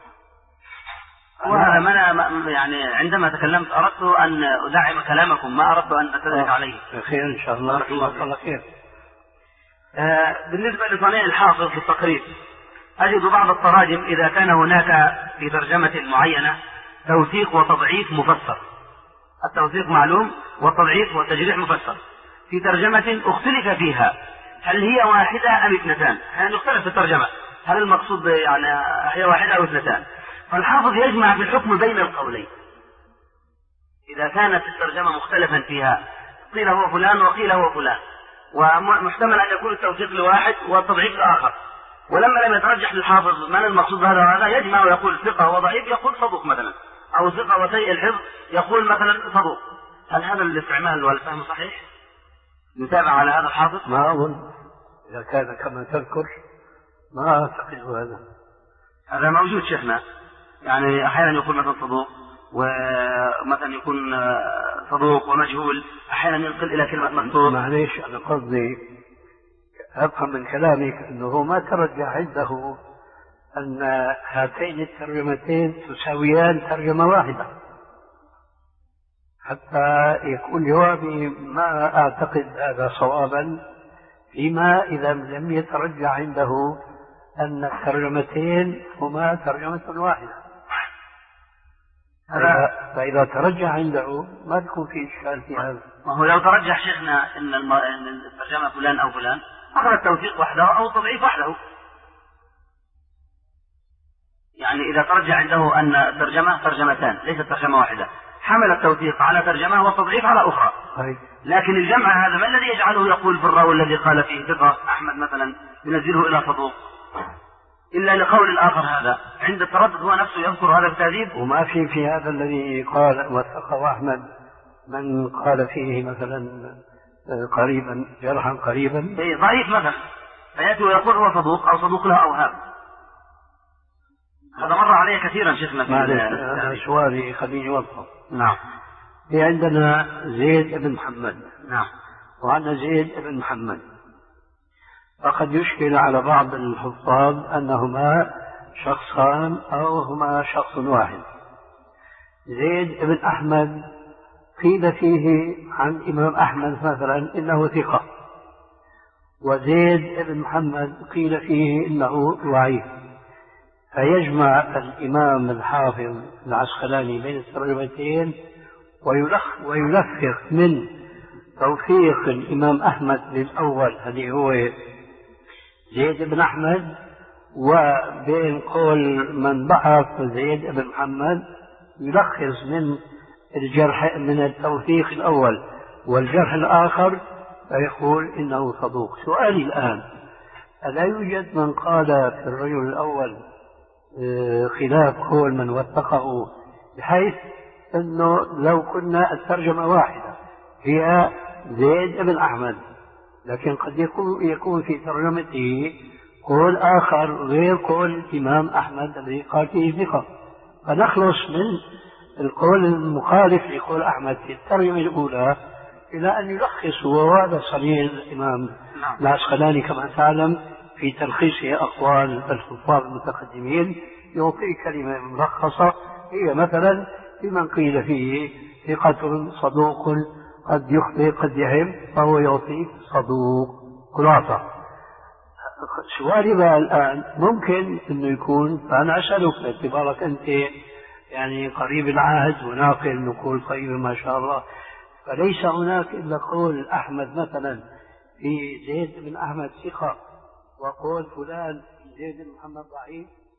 وهذا يعني عندما تكلمت أردت أن أدعم كلامكم، ما أردت أن أتدرك عليه. خير إن شاء الله. الله خير. بالنسبة لصنيع الحافظ في التقريب، أجد بعض التراجم إذا كان هناك في ترجمة معينة توثيق وتضعيف مفسر، التوثيق معلوم والتضعيف والتجريح مفسر، في ترجمة اختلف فيها هل هي واحدة أم اثنتان، يعني نختلف في الترجمة هل المقصود يعني هي واحدة أو اثنتان، فالحافظ يجمع في الحكم بين القولين. إذا كانت الترجمة مختلفا فيها قيل هو فلان وقيل هو فلان، ومحتمل أن يكون التوثيق لواحد والتضعيف لآخر، ولما لم يترجح للحافظ من المقصود بهذا وهذا يجمع ويقول ثقة وضعيف يقول صدوق مثلا، أو ثقة وسيء الحفظ يقول مثلا صدوق. هل هذا الاستعمال والفهم صحيح؟ نتابع على هذا الحافظ؟ ما أظن، إذا كان كما تذكر ما أعتقد هذا موجود شيخنا، يعني أحيانا يكون مثلا صدوق ومثلا يكون صدوق ومجهول، أحيانا ينقل إلى كلمة مستور. معليش أنا قصدي أفهم من كلامك أنه ما ترجح عنده أن هاتين الترجمتين تساويان ترجمة واحدة، حتى يكون جوابي ما أعتقد هذا صوابا، فيما إذا لم يترجح عنده أن الترجمتين هما ترجمة واحدة. فإذا ترجح عنده ما تكون في إشكال في هذا. وهو لو ترجح شيخنا أن الترجمة فلان أو فلان أخذ التوثيق وحده أو التضعيف وحده، يعني إذا ترجح عنده أن الترجمة ترجمتان ليست ترجمة واحدة حمل التوثيق على ترجمة والتضعيف على أخرى. لكن الجمع هذا ما الذي يجعله يقول في الراوي الذي قال فيه ثقة أحمد مثلا ينزله إلى صدوق إلا لقول الآخر هذا عند التردد هو نفسه يذكر هذا التهذيب. وما في هذا الذي قال وثقه أحمد من قال فيه مثلا قريبا جرحا قريبا ضعيف مثلا فيأتي ويقول هو صدوق أو صدوق له أوهام. هذا مر عليه كثيرا شيخنا في سؤالي خليني أوضحه. نعم. في عندنا زيد بن محمد. نعم. وعندنا زيد بن محمد، فقد يشكل على بعض الحفاظ أنهما شخصان أو هما شخص واحد. زيد بن أحمد قيل فيه عن إمام أحمد مثلا إنه ثقة، وزيد بن محمد قيل فيه إنه ضعيف، فيجمع الإمام الحافظ العسقلاني بين الترجمتين ويلفق من توفيق الإمام أحمد للأول الذي هو زيد بن أحمد، وبين قول من ضعف زيد بن محمد يلخص من الجرح من التوثيق الأول والجرح الآخر فيقول إنه صدوق. سؤالي الآن، ألا يوجد من قال في الرجل الأول خلاف قول من وثقه، بحيث أنه لو كنا الترجمة واحدة هي زيد بن أحمد، لكن قد يكون في ترجمته قول آخر غير قول الإمام أحمد الذي قال فيه ثقة، فنخلص من القول المخالف لقول أحمد في الترجمة الأولى إلى أن يلخص، وهذا صنيع الإمام العسقلاني كما تعلم في تلخيص أقوال الحفاظ المتقدمين، يعطي كلمة ملخصة هي مثلا لمن قيل فيه ثقة صدوق قد يخطئ قد يهم، فهو يعطي صدوق خلاصة. سؤالي بقى الآن، ممكن أنه يكون، فأنا أسألك باعتبارك أنت يعني قريب العهد وناقل نقول طيبة ما شاء الله، فليس هناك إلا قول أحمد مثلا في زيد بن أحمد ثقة وقول فلان زيد بن محمد ضعيف؟